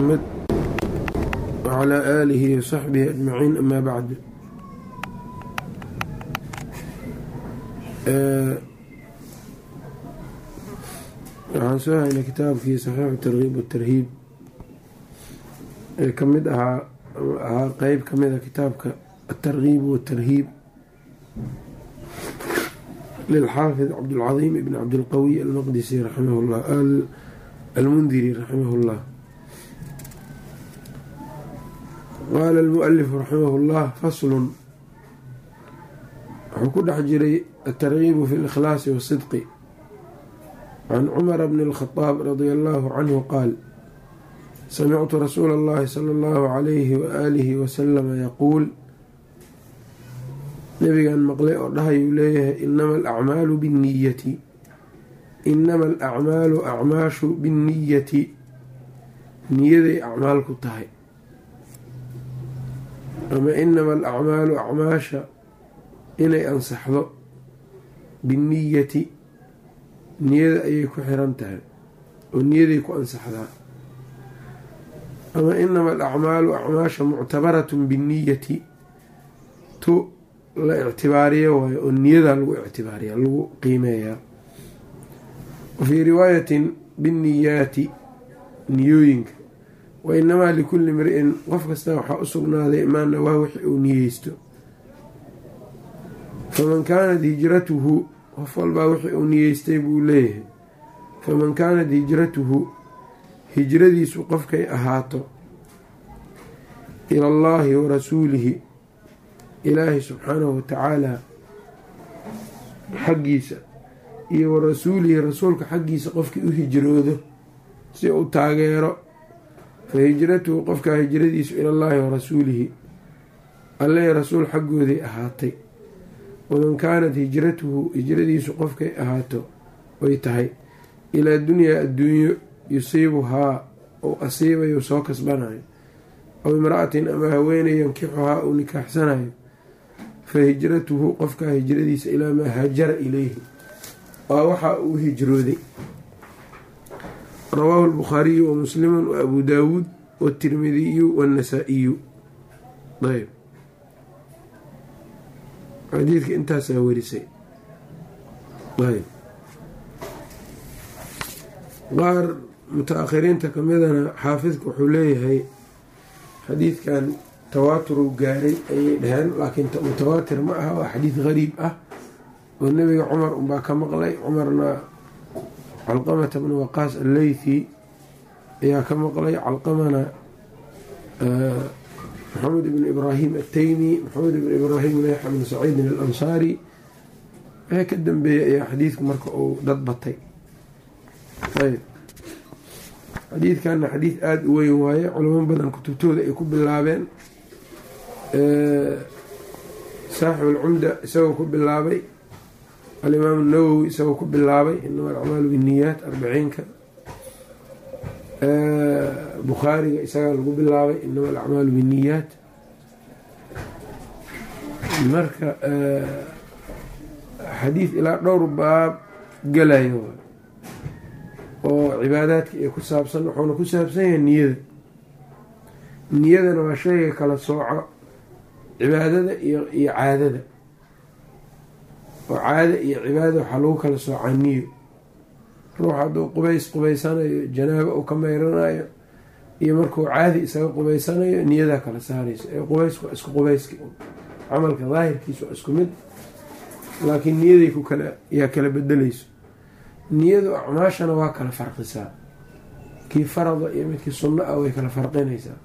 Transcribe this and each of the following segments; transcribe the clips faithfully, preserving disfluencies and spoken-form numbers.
محمد وعلى آله وصحبه أجمعين. أما بعد، waxaan soo haynay kitaabkii saxiixu targhiib watarhiib ee ka mid ahaa ahaa qeyb ka mid a kitaabka atarghiib watarhiib lilxaafid cabdulcadiim ibn cabdilqawiy almaqdisi raximahullah almundiri raximahullah. qaala almualifu raximahullah faslun, wuxuu ku dhex jiray atarghiibu fi likhlaasi wasidqi. can cumara bni اlkhadaab radia allahu canhu qaal samictu rasuula اllahi sala allahu calayhi waaalihi wasalama yaquul, nabigan maqlay oo dhahayuu leeyahay inama alacmaalu binniyati inama alacmaalu acmaashu binniyati, niyaday acmaal ku tahay, ama inama alacmaalu acmaasha inay ansaxdo binniyati, niyada ayay ku xiran tahay oo niyaday ku ansaxdaa. ama inama alacmaalu acmaasha muctabaratun binniyati, tu la ictibaariyo waayo oo niyadaa lagu ictibaariya lagu qiimeeyaa. wafii riwaayatin binniyaati, niyooyinka. wa inamaa likulli mri-in, qof kasta waxaa u sugnaaday maa nawaa wixi uu niyeysto. faman kaanat hijratuhu, qof walbaa wixii uu niyeystay buu leeyahay. faman kaanat hijratuhu, hijradiisu qofkay ahaato ila allaahi wa rasuulihi, ilaahi subxaanahu watacaala xaggiisa iyo wa rasuulihi, rasuulka xaggiisa qofkii u hijroodo si uu taageero, fa hijratuhu qofkaa hijradiisu ilallaahi wa rasuulihi, alle rasuul xaggooday ahaatay. waman kaanat hijratuhu, hijradiisu qofkay ahaato oy tahay ilaa dunyaa adduunyo yusiibuhaa ou asiibayo soo kasbanayo, aw imra'atin ama haweeney yankixuhaa uu nikaaxsanayo, fa hijratuhu qofkaa hijradiisa ilaa maa haajara ilayhi, waa waxa uu hijrooday. rawaahu albukhaariyu wa muslimu wa abu daawuud watirmidiyu waannasaa'iyu. ayb, xadiidka intaasaa warisay. ayb, qaar muta-akhiriinta kamidana xaafidka wuxuu leeyahay xadiidkan tawaaturuu gaaray ayay dhaheen, laakiin mutawaatir ma aha, waa xadiid gariib ah oo nebiga cumar unbaa ka maqlay. cumarna calqamata bnu waqaas alleythi ayaa ka maqlay, calqamana maxamed ibn ibraahim ataymi, maxamed ibn ibraahim yaxya bn saciidin alansaari wixii ka dambeeyey ayaa xadiidku marka uu dad batay. ayb, xadiidkanna xadiid aada u weyn waaye, culamo badan kutubtooda ay ku bilaabeen. saaxib alcumda isagoo ku bilaabay, alimaamu nawowi isagoo ku bilaabay inama alacmaalu binniyaat arbaciinka, bukhaariga isagaa lagu bilaabay inama alacmaalu binniyaat. marka xadiid ilaa dhowr baab galayo oo cibaadaadka ay ku saabsan, wuxuuna ku saabsan yahay niyada. niyadana waa shayga kala sooco cibaadada iyo iyo caadada, oo caada iyo cibaada waxaa lagu kala soocaa niyo. ruux hadduu qubays qubaysanayo, janaabo uu ka meyranayo, iyo markuu caadi isaga qubaysanayo, niyadaa kala saarayso. ee qubaysku waa isku qubayski, camalka daahirkiisu waa isku mid, laakiin niyaday ku kala yaa kala bedelayso. niyadu acmaashana waa kala farqisaa, kii farada iyo midkii sunno ah way kala farqinaysaa.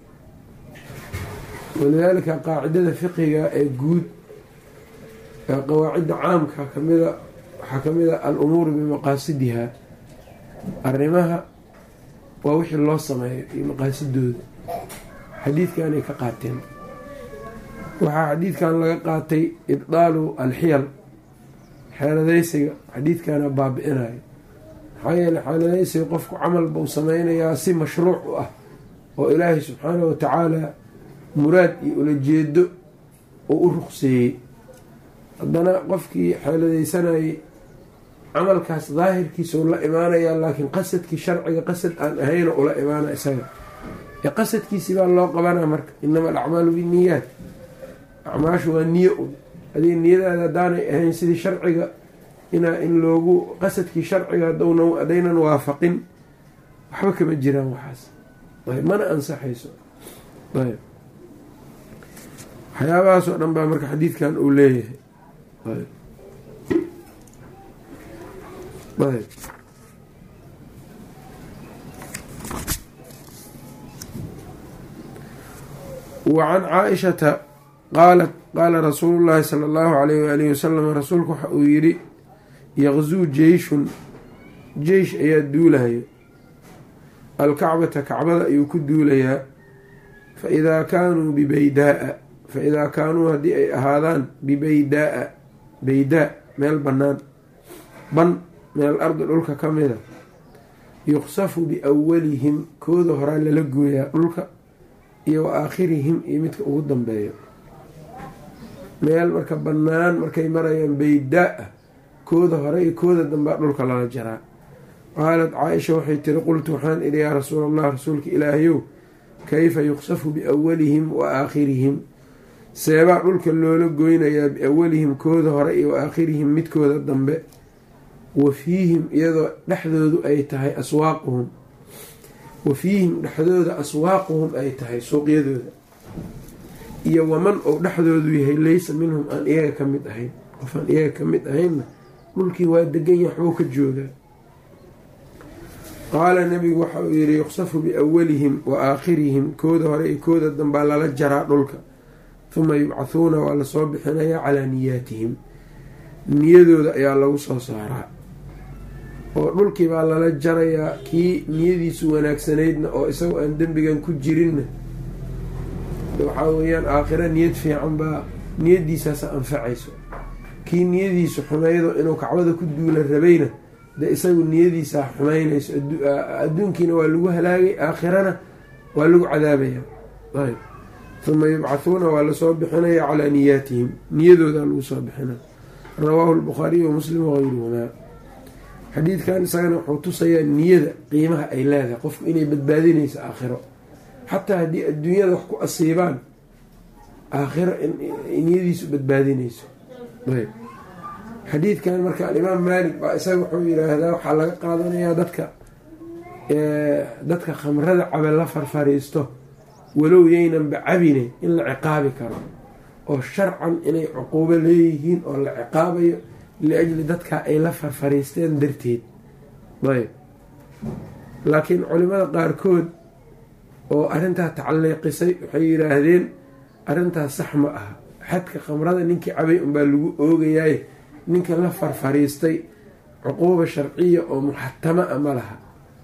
walidaalika qaacidada fiqiga ee guud ee qawaacidda caamka kamida waxaa kamid a al-umuuru bimaqaasidiha, arrimaha waa wixii loo sameeyo iyo maqaasidooda. xadiidkanay ka qaateen. waxaa xadiidkan laga qaatay ibdaalu alxiyal, xeeladaysiga. xadiidkana baabi-inayo, maxaa yeeley xeeladaysiga qofku camal buu sameynayaa si mashruuc u ah oo ilaahay subxaanahu watacaala muraad iyo ulajeedo oo u ruqseeyey. haddana qofkii xeeladaysanayay camalkaas daahirkiisa u la imaanayaa, laakiin qasadkii sharciga qasad aan ahayna ula imaana isaga. ee qasadkiisii baa loo qabanaa marka inama alacmaalu binniyaat, acmaashu waa niyo un. adiga niyadaada haddaanay ahayn sidii sharciga inaa in loogu qasadkii sharciga hadaynan waafaqin waxba kama jiraan waxaas, ayb mana ansaxayso. ayb waxyaabahaas oo dhan baa marka xadiidkan uu leeyahay. ayb ayb wacan caaishata qaalat qaala rasuulu llaahi sala allahu alayh waalihi wasalam, rasuulku waxa uu yidhi yaqzuu jeyshun jeysh ayaa duulahayo alkacbata kacbada ayuu ku duulayaa, faidaa kaanuu bibaydaaa faidaa kaanuu haddii ay ahaadaan bibaydaaa baydaa meel bannaan ban meel ardi dhulka ka mida, yuqsafu biawalihim kooda horaa lala gooyaa dhulka iyo wa aakhirihim iyo midka ugu dambeeyo. meel marka bannaan markay marayaan baydaa kooda hore iyo kooda dambea dhulka lala jaraa. qaalat caaisha waxay tiri qultu waxaan idhi yaa rasuula allah, rasuulka ilaahayow, kayfa yuqsafu biawalihim wa aakhirihim, seebaa dhulka loola goynayaa biawalihim kooda hore iyo wa aakhirihim midkooda dambe, wa fiihim iyadoo dhexdoodu ay tahay aswaaquhum wa fiihim dhexdooda aswaaquhum ay tahay suuqyadooda, iyo waman ou dhexdoodu yahay laysa minhum aan iyaga ka mid ahayn, qof aan iyaga ka mid ahaynna dhulkii waa degan yahay waxbuu ka joogaa. qaala nabigu waxa uu yihi yuqsafu biawalihim wa aakhirihim, kooda hore iyo kooda dambaa lala jaraa dhulka, huma yubcahuuna waa lasoo bixinayaa calaa niyaatihim, niyadooda ayaa lagu soo saaraa oo dhulkii baa lala jarayaa. kii niyadiisu wanaagsanaydna oo isagoo aan dembigan ku jirinna waxaa weeyaan aakhira niyad fiican baa niyadiisaasa anfacayso. kii niyadiisu xumaydo inuu kacbada ku duula rabayna dee isagu niyadiisaa xumaynayso, adduunkiina waa lagu halaagay, aakhirana waa lagu cadaabaya. ayb huma yubcahuuna waa lasoo bixinaya calaa niyaatihim, niyadoodaa lagu soo bixina. rawaahu lbukhaariy wa muslim wagayruhumaa. xadiidkan isagana wuxuu tusayaa niyada qiimaha ay leedahay, qofku inay badbaadinayso aakhiro, xataa haddii adduunyada wax ku asiibaan aakhiro niyadiisu badbaadinayso. ayb xadiidkan marka alimaam maalik baa isaga wuxuu yidhaahdaa waxaa laga qaadanayaa dadka dadka khamrada cabe la farfariisto walow yaynanba cabine in la ciqaabi karo, oo sharcan inay cuquubo leeyihiin oo la ciqaabayo liajli dadka ay la farfariisteen darteed. ayb laakiin culimada qaarkood oo arrintaa tacaliiqisay waxay yidhaahdeen arrintaas sax ma aha, xadka khamrada ninkii cabay unbaa lagu oogayaay, ninka la farfariistay cuquuba sharciya oo muxatama a ma laha.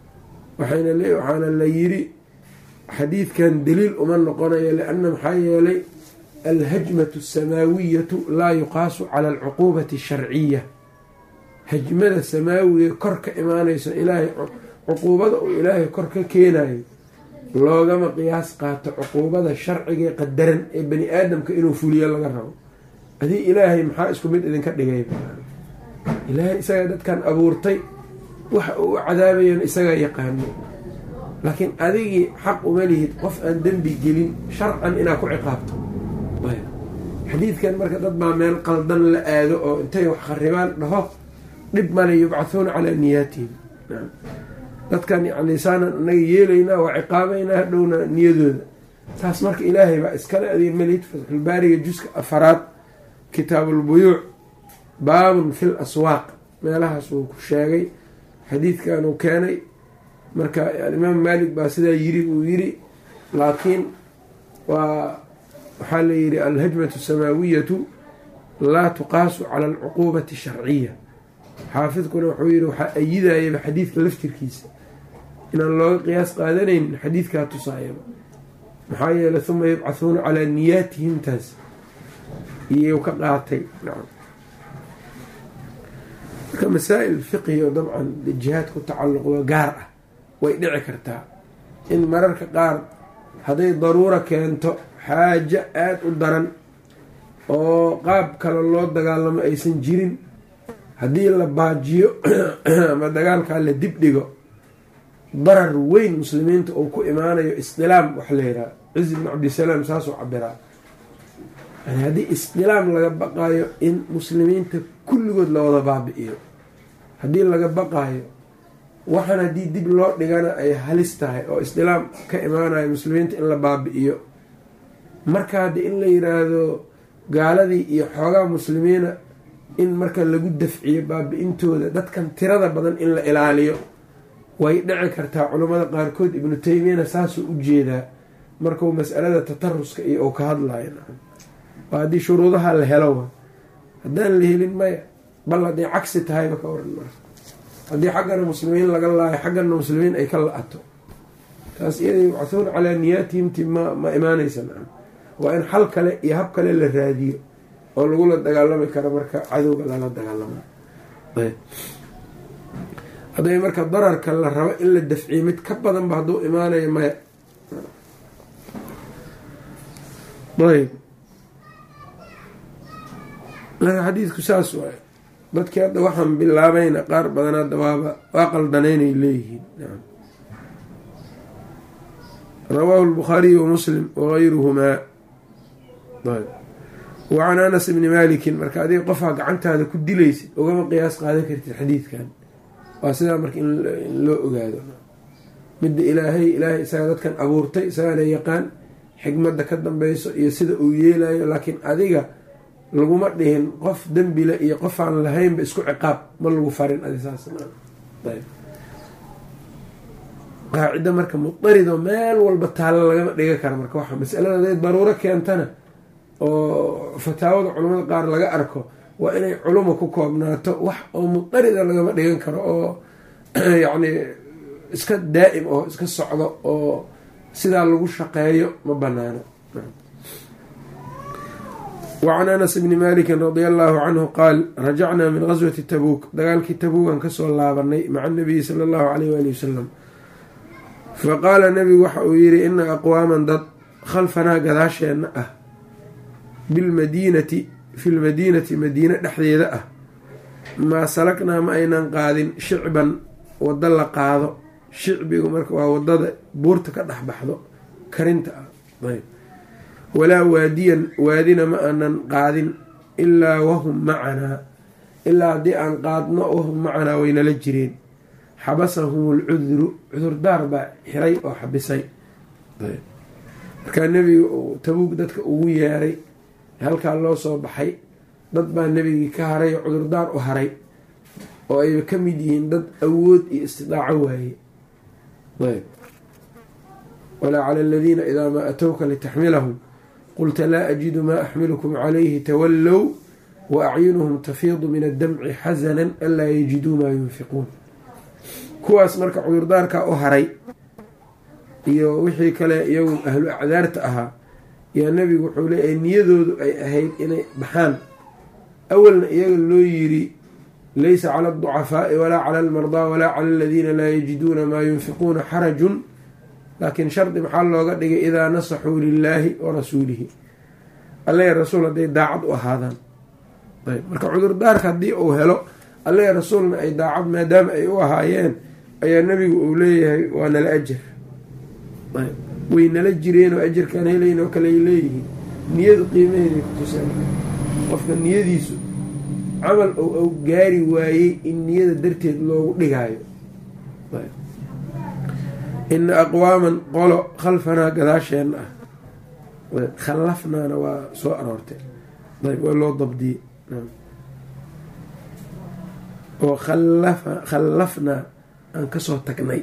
waxaana la yiri xadiidkan daliil uma noqonayo, lianna maxaa yeelay alhajmatu asamaawiyatu laa yuqaasu cala alcuquubati asharciya. hajmada samaawiga kor ka imaanayso ilaahay cuquubada uu ilaahay kor ka keenayo loogama qiyaas qaato cuquubada sharciga qadaran ee bani aadamka inuu fuliyo laga rabo. adii ilaahay maxaa isku mid idinka dhigay? ilaahay isagaa dadkan abuurtay, waxa uu u cadaabayan isagaa yaqaano, laakiin adigii xaq uma lihid qof aan dembi gelin sharcan inaa ku ciqaabto. xadiidkan marka dad baa meel qaldan la aado oo intay wax kharibaan dhaho dhib male yubcahuuna calaa niyaatihim. dadkan yani saanan anaga yeelaynaa waa ciqaabaynaa hadhowna niyadooda, taas marka ilaahay baa iskale adig malihid. fatxulbaariga juska afaraad kitaabulbuyuuc baabun fi l aswaaq meelahaas uu ku sheegay, xadiidkan uu keenay. marka alimaam maalik baa sidaa yiri uu yiri, laakiin waa waxaa la yihi alhajmatu samaawiyatu laa tuqaasu cala alcuquubati asharciya. xaafidkuna wuxuu yihi waxaa ayidayaba xadiidka laftirkiisa inaan looga qiyaas qaadanaynin xadiidkaa tusaayaba, maxaa yeelay huma yubcahuuna calaa niyaatihim taas iyuu ka qaatay. marka masaa-il fiqhi oo dabcan jihaad ku tacalluqdo gaar ah way dhici kartaa in mararka qaar hadday daruura keento xaajo aada u daran oo qaab kale loo dagaalamo aysan jirin, haddii la baajiyo ama dagaalkaa la dib dhigo darar weyn muslimiinta uu ku imaanayo isdilaam wax la yidhaha ciz ibn cabdisalaam saasuu cabiraa yani haddii isdilaam laga baqaayo in muslimiinta kulligood la wada baabi-iyo haddii laga baqaayo waxaan haddii dib loo dhigana ay halis tahay oo isdilaam ka imaanayo muslimiinta in la baabi-iyo marka haddi in la yiraahdo gaaladii iyo xoogaa muslimiina in marka lagu dafciyo baabi-intooda dadkan tirada badan in la ilaaliyo way dhici kartaa culammada qaarkood ibnu taymiyana saasuu u jeedaa markuu mas'alada tataruska iyo uu ka hadlayo waa haddii shuruudaha la helo haddaan la helin maya bal hadday cagsi tahayba ka waran marka haddii xaggana muslimiin laga laayo xaggana muslimiin ay ka la-ato taas iyada yubcahuuna calaa niyaatihim ti ma ma imaanaysa maa waa in xal kale iyo hab kale la raadiyo oo lagula dagaalami karo marka cadowga lala dagaalamo hadday marka dararka la rabo in la dafciyo mid ka badan ba hadduu imaanayo maya ayb marka xadiidku saas waay dadkii hadda waxaan bilaabayna qaar badan hadda waaba waa qaldaneynay leeyihiin rawaahu lbukhaariyu wa muslim wagayruhumaa wa can anas bni malikin marka adiga qofaa gacantaada ku dilaysid ugama qiyaas qaadan kartid xadiidkan waa sidaa marka in loo ogaado midda ilaahay ilaahay isaga dadkan abuurtay isagaa la yaqaan xikmadda ka dambeyso iyo sida uu yeelayo laakiin adiga laguma dhihin qof dembile iyo qof aan lahaynba isku ciqaab ma lagu farin adi saas qaacido marka mudarido meel walba taalo lagama dhiga kara marka waxa masalada haday daruuro keentana oo fataawada culamada qaar laga arko waa inay culuma ku koobnaato wax oo mudarida lagama dhigan karo oo yacni iska daa'im oo iska socdo oo sidaa lagu shaqeeyo ma banaano. wacan anas bni malikin radia allahu canhu qaal rajacnaa min gaswati tabuuk dagaalkii tabuukan kasoo laabanay maca nabiyi sala allahu caleyh waali wasalam faqaala nabigu waxa uu yihi ina aqwaaman dad khalfanaa gadaasheenna ah bilmadiinati fi lmadiinati madiine dhexdeeda ah maa salaknaa ma aynan qaadin shicban waddo la qaado shicbigu marka waa wadada buurta ka dhex baxdo karinta ah ayb walaa waadiyan waadina ma aanan qaadin ilaa wahum macanaa ilaa haddii aan qaadno wahum macanaa waynala jireen xabasahum lcudru cudurdaar baa xiray oo xabisay markaa nebiga uu tabuug dadka ugu yeeray halkaa loo soo baxay dad baa nebigii ka haray oo cudurdaar u haray oo ayba ka mid yihiin dad awood iyo istidaaco waaye ayb walaa cala aladiina idaa maa atowka litaxmilahum qulta laa ajidu maa axmilukum calayhi tawallow wa acyunuhum tafiidu min addamci xasanan anlaa yajiduu maa yunfiquun kuwaas marka cudurdaarkaa u haray iyo wixii kale iyagu ahlu acdaarta ahaa yaa nebigu wuxuu leeyahay niyadoodu ay ahayd inay baxaan awalna iyaga loo yiri laysa cala alducafaa'i walaa cala almardaa walaa cala aladiina laa yajiduuna maa yunfiquuna xarajun laakiin shardi maxaa looga dhigay idaa nasaxuu lilaahi wa rasuulihi alle rasuul hadday daacad u ahaadaan ayb marka cudurdaarka haddii uu helo alle rasuulna ay daacad maadaama ay u ahaayeen ayaa nebigu uu leeyahay waa nala ajar ayb way nala jireenoo ajarkaan helayn oo kale ay leeyihiin niyadu qiimaheeday ku tuseen qofka niyadiisu camal ou ou gaari waayey in niyada darteed loogu dhigaayo ina aqwaaman qolo khalfanaa gadaasheenna ah khallafnaana waa soo aroortay ayb waa loo dabdiyey oo khallafnaa aan kasoo tagnay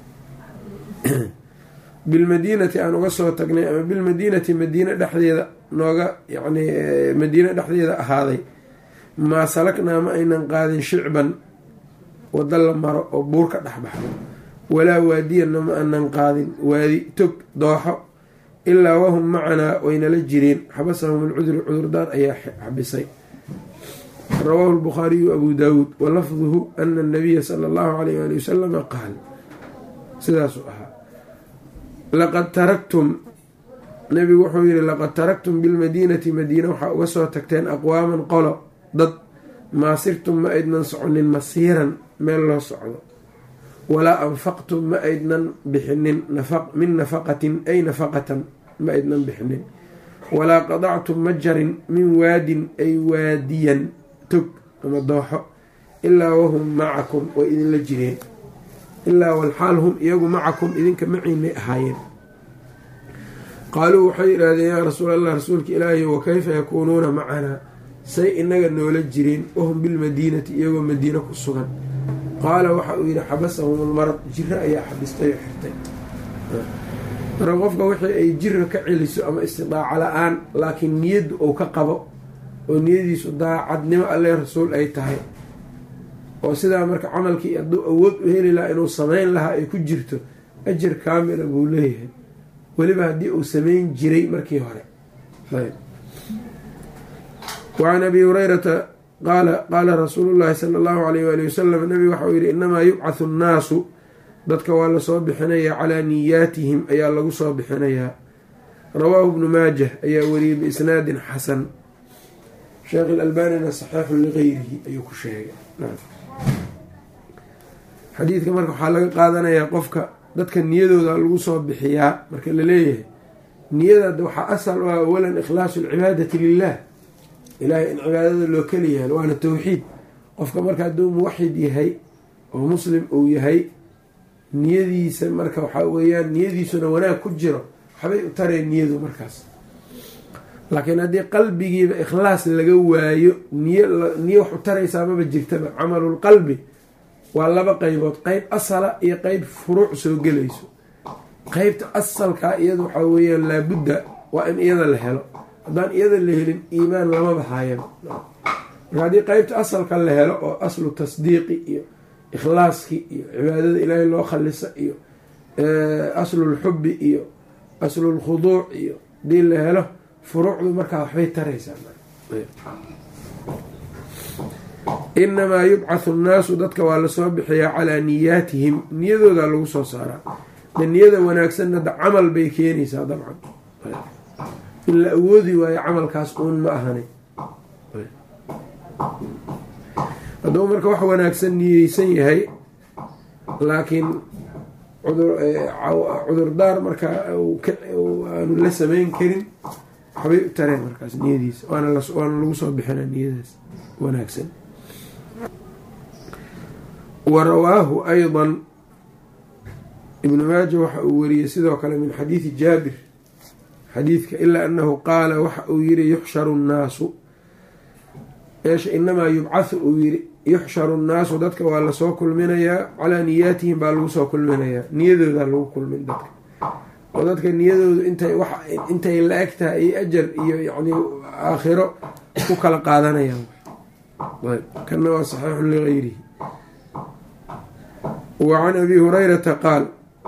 bilmadiinati aan uga soo tagnay ama bilmadiinati madiine dhexdeeda nooga yani madiine dhexdeeda ahaaday maa salaknaa ma aynan qaadin shicban wada la maro oo buur ka dhex baxdo walaa waadiyanna ma aanan qaadin waadi tog dooxo ilaa wahum macanaa waynala jireen xabasahum alcudru cudurdaar ayaa xabisay rawaahu lbukhaariyu abu daawuud walafduhu ana anabiya sala allahu alayh ali wasalama qaal sidaasuu ahaa laqad taraktum nabigu wuxuu yihi laqad taraktum bilmadiinati madiina waxaa uga soo tagteen aqwaaman qolo dad maa sirtum ma aydnan soconin masiiran meel loo socdo walaa anfaqtum ma aydnan bixinin min nafaqatin ay nafaqatan ma aydnan bixinin, walaa qadactum ma jarin min waadin ay waadiyan tog ama dooxo, ilaa wahum macakum way idinla jireen, ilaa walxaal hum iyagu macakum idinka maciinay ahaayeen. qaaluu waxay yidhaahdeen yaa rasuul allah, rasuulka ilaahi, wa kayfa yakuunuuna macanaa, say inaga noola jireen, wahum bilmadiinati iyagoo madiina ku sugan. qaala waxa uu yidhi xabasahum almarad, jiro ayaa xabistay oo xirtay. marka qofka wixii ay jiro ka celiso ama istidaaco la-aan, laakiin niyaddu uu ka qabo oo niyadiisu daacadnimo alle rasuul ay tahay, oo sidaa marka camalkii hadduu awood u heli lahaa inuu samayn lahaa ay ku jirto, ajar kaamila buu leeyahay, weliba haddii uu samayn jiray markii hore. wacan abi hurayrata qaala qaala rasuulu llaahi sala allahu alayh waali wasalam, nabigu waxauu yihi inamaa yubcathu nnaasu, dadka waa lasoo bixinayaa calaa niyaatihim ayaa lagu soo bixinayaa. rawaahu ibnu maajah ayaa wariyey biisnaadin xasan, sheekh ilalbaanina saxiixun ligayrihi ayuu ku sheegay. xadiidka marka waxaa laga qaadanayaa qofka dadka niyadooda lagu soo bixiyaa. marka la leeyahay niyada waxaa asal u ah awalan ikhlaasu alcibaadati lilah, ilaahay in cibaadada loo keli yahay, waana towxiid. qofka marka hadduu muwaxid yahay oo muslim uu yahay, niyadiisa marka waxaa weeyaan niyadiisuna wanaag ku jiro, waxbay u tareen niyadu markaas. laakiin haddii qalbigiiba ikhlaas laga waayo, niy niyo wax u taraysaa maba jirtaba. camalulqalbi waa laba qeybood, qeyb asala iyo qeyb furuuc soo gelayso. qeybta asalkaa iyada waxaa weeyaan laabudda waa in iyada la helo, haddaan iyada la helin iimaan lama bahaayan. marka haddii qeybta asalka la helo oo aslu tasdiiqi iyo ikhlaaskii iyo cibaadada ilaahay loo khalisa iyo aslulxubbi iyo aslulkhuduuc iyo hadii la helo, furuucdu markaa waxbay taraysaa. inamaa yubcathu nnaasu, dadka waa lasoo bixiyaa calaa niyaatihim, niyadooda lagu soo saaraa. de niyada wanaagsanna da camal bay keenaysaa dabcan, in la awoodi waayo camalkaas uun ma ahane. hadduu marka wax wanaagsan niyeysan yahay, laakiin cudurdaar markaa aanu la samayn karin, waxbay u tareen markaas niyadiisa, waana lagu soo bixina niyadaas wanaagsan. wa rawaahu ayضa ibnu maaja waxa uu wariyey sidoo kale min xadiidi jaabir xadiidka, ilaa anahu qaala waxa uu yihi yuxsharu nnaasu, eesha inamaa yubcathu uu yihi yuxsharu nnaasu, dadka waa lasoo kulminayaa calaa niyaatihim baa lagu soo kulminayaa, niyadoodaa lagu kulmin dadka. oo dadka niyadoodu intay wax intay la eg tahay iyo ajar iyo yani aakhiro ku kala qaadanayaan. kana waa saxiixun ligayrihi. wa can abi hurayrata qaal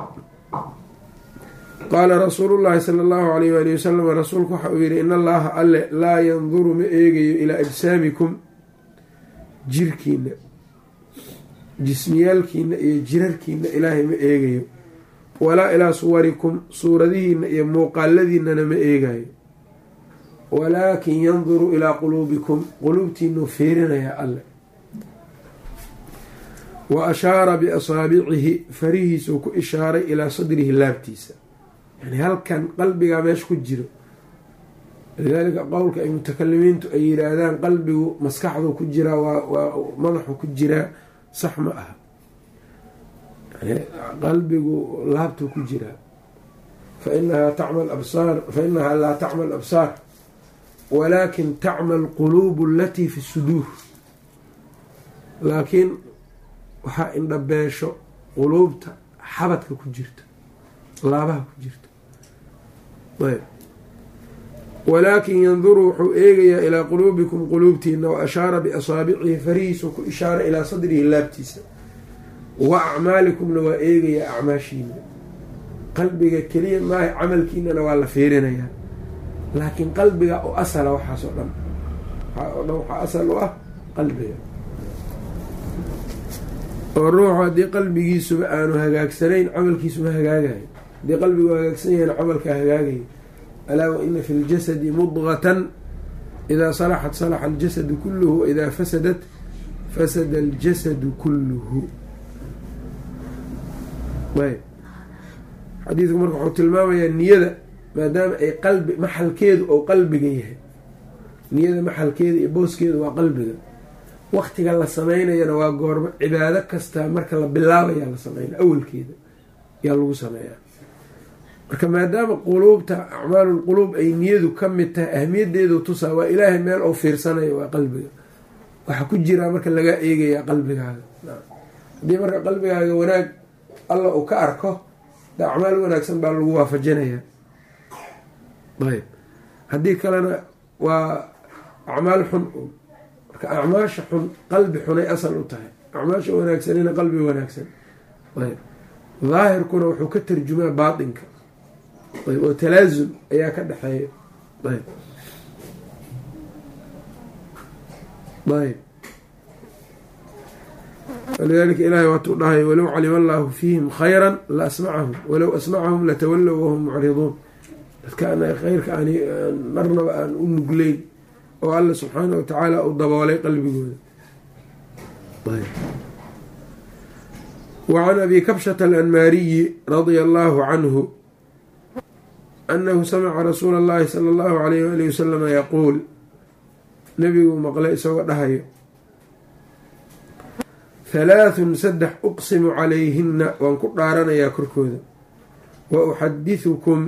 qaala rasuulu llaahi sala allahu alayh waali wasalam, rasuulku waxa uu yihi in allaha alle laa yanduru ma eegayo ilaa ajsaamikum, jirkiina jismiyaalkiina iyo jirarkiina ilaahay ma eegayo, walaa ilaa suwarikum, suuradihiina iyo muuqaaladiinana ma eegayo, walaakin yanduru ilaa quluubikum, quluubtiinuu fiirinayaa alle. wa ashaara biasaabicihi, farihiisuu ku ishaaray ilaa sadrihi, laabtiisa, yani halkan qalbigaa meesha ku jiro. lidaalika qowlka ay mutakalimiintu ay yidhaahdaan qalbigu maskaxdu ku jiraa, waa madaxu ku jiraa, sax ma aha. yani qalbigu laabtuu ku jiraa. fainahaa tacmal absaar fainahaa laa tacmal absaar walaakin tacmal quluubu alatii fi suduur, laakiin waxaa indhabeesho quluubta xabadka ku jirta, laabaha ku jirta. ayb walaakin yanduru wuxuu eegayaa ilaa quluubikum, quluubtiina. wa ashaara biasaabicihi, farihiisuu ku ishaara ilaa sadrihi, laabtiisa. wa acmaalikumna waa eegayaa acmaashiina, qalbiga keliya maaha, camalkiinana waa la fiirinayaa. laakiin qalbiga oo asala waxaas oo dhan oo dhan waxaa asal u ah qalbiga. oo ruuxu haddii qalbigiisuba aanu hagaagsanayn, camalkiisuma hagaagayo. haddii qalbigu hagaagsan yahayna camalkaa hagaagayo. alaa wa ina fi ljasadi mudgatan idaa salaxat salaxa aljasadu kulluhu, waidaa fasadat fasada aljasadu kulluhu. ayb xadiidku marka wuxuu tilmaamayaa niyada maadaama ay qalbi maxalkeedu ou qalbiga yahay, niyada maxalkeeda iyo booskeedu waa qalbiga, waktiga la sameynayana waa goormo cibaado kastaa marka la bilaabayaa la sameynaya, awalkeeda yaa lagu sameeyaa. marka maadaama quluubta acmaalulquluub ay niyadu ka mid tahay ahmiyadeedu tusaa, waa ilaahay meel oo fiirsanayo waa qalbiga, waxaa ku jiraa marka lagaa eegayaa qalbigaaga. haddii marka qalbigaaga wanaag alla uu ka arko de acmaal wanaagsan baa lagu waafajinayaa. ayb haddii kalena waa acmaal xun, marka acmaasha xun qalbi xunay asal u tahay, acmaasha wanaagsanina qalbi wanaagsan. ayb daahirkuna wuxuu ka tarjumaa baatinka, ayb oo talaasum ayaa ka dhexeeya. ayb ayb walidaalika ilaahay waatuu dhahay walow calima allaahu fiihim khayran la asmacahum walow asmacahum latawallow wahum mucriduun. dadka kheyrka aan marnaba aan u nugleyn oo alla subxaana wa tacaala u daboolay qalbigooda. wa can abi kabshata alanmaariyi radia allaahu canhu annahu samica rasuula allahi sala allahu alayh waalihi wasalama yaquul, nebiguu maqlay isagoo dhahayo halaathun saddex uqsimu calayhinna waan ku dhaaranayaa korkooda, wa uxadihukum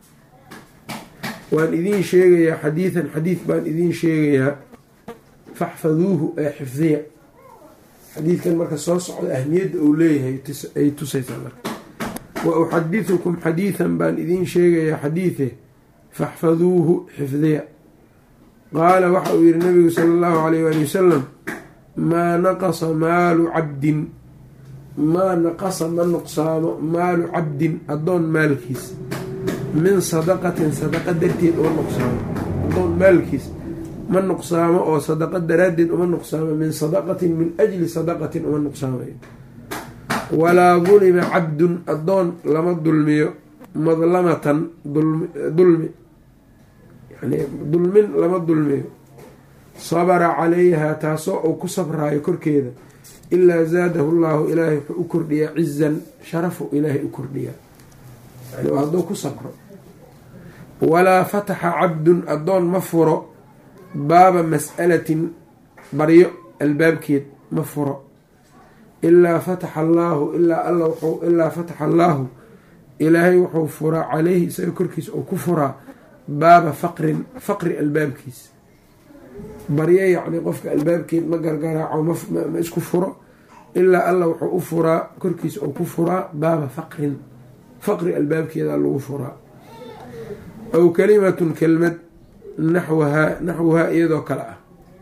waan idiin sheegayaa xadiidan xadiid baan idiin sheegayaa faxfaduuhu ee xifdiya. xadiidkan marka soo socda ahmiyadda uu leeyahay ay tusaysaa marka. wa uxadihukum xadiidan baan idiin sheegayaa xadiide faxfaduuhu xifdiya. qaala waxa uu yihi nabigu sala allahu alayh waali wasalam maa naqasa maalu cabdin maa naqasa ma nuqsaamo maalu cabdin addoon maalkiis min sadaqatin sadaqa darteed uma nuqsaamo, addoon maalkiis ma nuqsaamo oo sadaqa daraaddeed uma nuqsaamo, min sadaqatin min ajli sadaqatin uma nuqsaamayo. walaa dulima cabdun addoon lama dulmiyo madlamatan dulmi yani dulmin lama dulmiyo sabara calayhaa taasoo uu ku sabraayo korkeeda ilaa zaadahu llaahu ilaahay wuxuu u kordhiyaa cizan sharafu ilaahay u kordhiyaa yani hadduu ku sabro. walaa fataxa cabdun addoon ma furo baaba mas'alatin baryo albaabkeed ma furo ilaa fataxa allaahu ilaa alla wuxuu ilaa fataxa allaahu ilaahay wuxuu furaa caleyhi isaga korkiisa oo ku furaa baaba faqrin faqri albaabkiis. baryo yacni qofka albaabkeed ma gargaraaco ma isku furo ilaa alla wuxuu u furaa korkiisa oo ku furaa baaba faqrin faqri albaabkeeda lagu furaa. aw kalimatun kelmad naxwahaa naxwahaa iyadoo kale ah.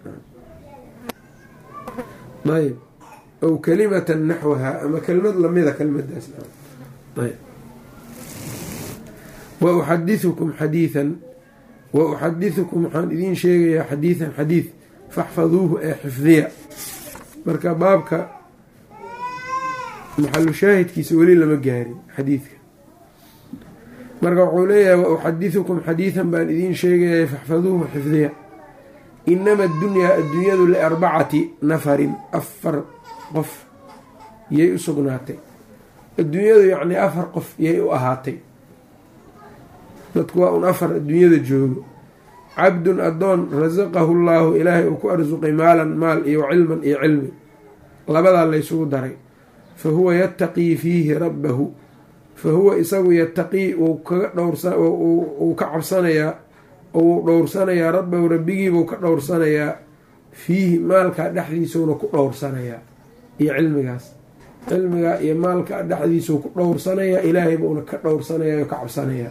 ayb aw kalimatan naxwahaa ama kelmad lamida kelmadaas. ayb wa uxadihukum xadiidan wa uxadihukum waxaan idiin sheegayaa xadiidan xadiid faxfaduuhu ee xifdiya. marka baabka maxalu shaahidkiisa weli lama gaarin xadiidka, marka wuxuu leeyahay wa uxadihukum xadiidan baan idiin sheegaya faxfaduuhu xifdiya. inama addunyaa adduunyadu liarbacati nafarin afar qof yay u sugnaatay. adduunyadu yacnii afar qof yay u ahaatay, dadku waa un afar adduunyada joogo. cabdun addoon rasaqahu llaahu ilaahay uu ku arsuqay maalan maal iyo cilman iyo cilmi, labadaa laysugu daray. fa huwa yattaqii fiihi rabbahu, fa huwa isagu yattaqii uu kaga dhowrsa uu ka cabsanayaa oo uu dhowrsanayaa rabbahu rabbigiibuu ka dhowrsanayaa fiihi maalkaa dhexdiisuuna ku dhowrsanayaa iyo cilmigaas cilmigaa iyo maalkaa dhexdiisuu ku dhowrsanayaa ilaahay buuna ka dhowrsanayaa oo ka cabsanayaa.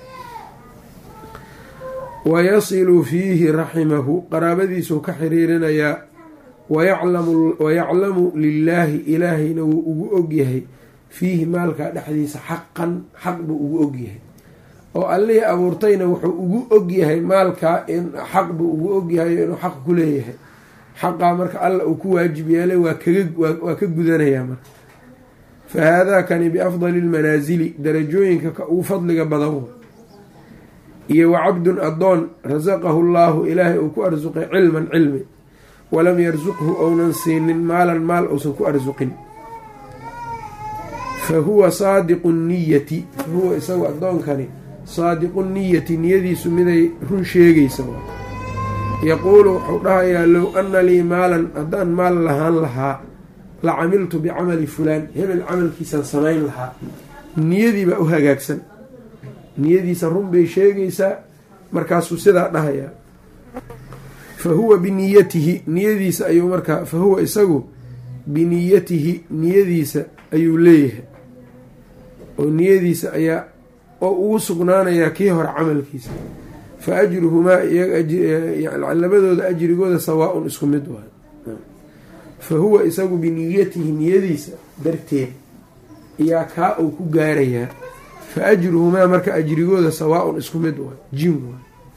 wayasilu fiihi raximahu qaraabadiisuu ka xiriirinayaa. wayaclamu lilaahi ilaahayna wuu ugu ogyahay fiihi maalkaa dhexdiisa xaqan xaq buu ugu ogyahay oo allihii abuurtayna wuxuu ugu ogyahay maalkaa in xaq buu ugu ogyahay inuu xaq ku leeyahay. xaqaa marka alla uu ku waajib yeelay waa ka gudanayaa marka. fa haadaakani biafdali lmanaasili darajooyinka ka ugu fadliga badan iyo wa cabdun addoon rasaqahu llaahu ilaahay uu ku arsuqay cilman cilmi walam yarsuqhu ounan siinin maalan maal uusan ku arsuqin. fa huwa saadiqu niyati fa huwa isagu addoonkani saadiqu niyati niyadiisu miday run sheegaysa yaquulu wuxuu dhahayaa low anna lii maalan haddaan maal lahaan lahaa la camiltu bicamali fulaan hebel camalkiisaan samayn lahaa niyadiibaa u hagaagsan niyadiisa run bay sheegaysaa markaasuu sidaa dhahayaa fa huwa biniyatihi niyadiisa ayuu markaa fa huwa isagu biniyatihi niyadiisa ayuu leeyahay oo niyadiisa ayaa oo ugu sugnaanayaa kii hore camalkiisa fa ajruhumaa labadooda ajrigooda sawaa-un isku mid waay fa huwa isagu biniyatihi niyadiisa darteed iyaa kaa uu ku gaarayaa fa ajruhumaa marka ajrigooda sawaa-un isku mid waay jin waay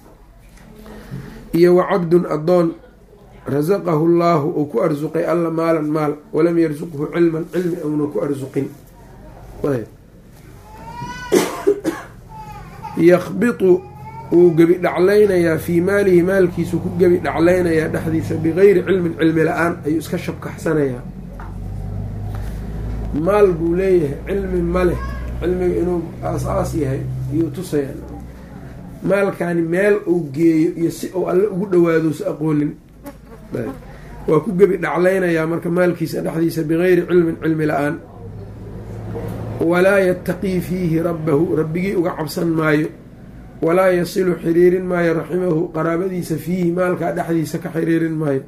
iyo wa cabdun addoon rasaqahu llaahu uu ku arsuqay alla maalan maal walam yarsuqhu cilman cilmi auna ku arsuqin yakhbitu uu gebi dhaclaynayaa fii maalihi maalkiisu ku gebi dhaclaynayaa dhexdiisa bigayri cilmin cilmi la-aan ayuu iska shabkaxsanayaa maal buu leeyahay cilmi ma leh cilmiga inuu aas-aas yahay iyuu tusayaa maalkaani meel uu geeyo iyo si uu alle ugu dhawaado sa aqoonin waa ku gebi dhaclaynayaa marka maalkiisa dhexdiisa bigayri cilmin cilmi la-aan walaa yattaqii fiihi rabbahu rabbigii uga cabsan maayo walaa yasilu xiriirin maayo raximahu qaraabadiisa fiihi maalkaa dhexdiisa ka xiriirin maayo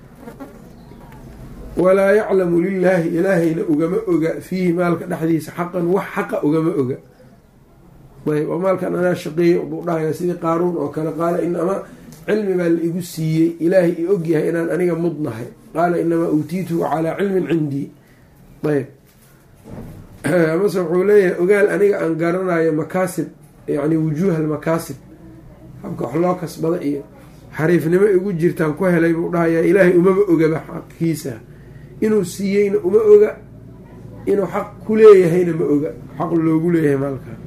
walaa yaclamu lilaahi ilaahayna ugama oga fiihi maalka dhexdiisa xaqan wax xaqa ugama oga ayb oo maalkan anaa shaqeeyey buu dhahayaa sidii qaaruun oo kale qaala inama cilmi baa la igu siiyey ilaahay i ogyahay inaan aniga mudnahay qaala inamaa uutiituhu calaa cilmin cindii ayb amase wuxuu leeyahay ogaal aniga aan garanayo makaasib yacni wujuuha almakaasib habka wax loo kasbada iyo xariifnimo igu jirtaan ku helay buu dhahayaa ilaahay umaba ogaba xaqkiisa inuu siiyeyna uma oga inuu xaq ku leeyahayna ma oga xaq loogu leeyahay maalkaa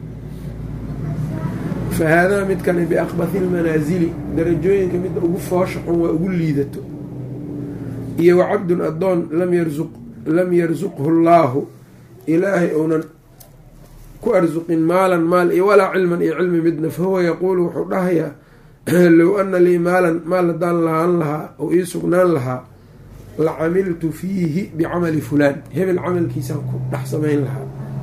fa haadaa midkani biakbathi lmanaasili darajooyinka midda ugu foosha xun waa ugu liidato iyo wa cabdun addoon lam yarsuq lam yarsuqhu llaahu ilaahay ounan ku arsuqin maalan maal iyo walaa cilman iyo cilmi midna fa huwa yaquulu wuxuu dhahayaa low anna lii maalan maal haddaan lahaan lahaa oo ii sugnaan lahaa la camiltu fiihi bicamali fulaan hebel camalkiisaan ku dhex samayn lahaa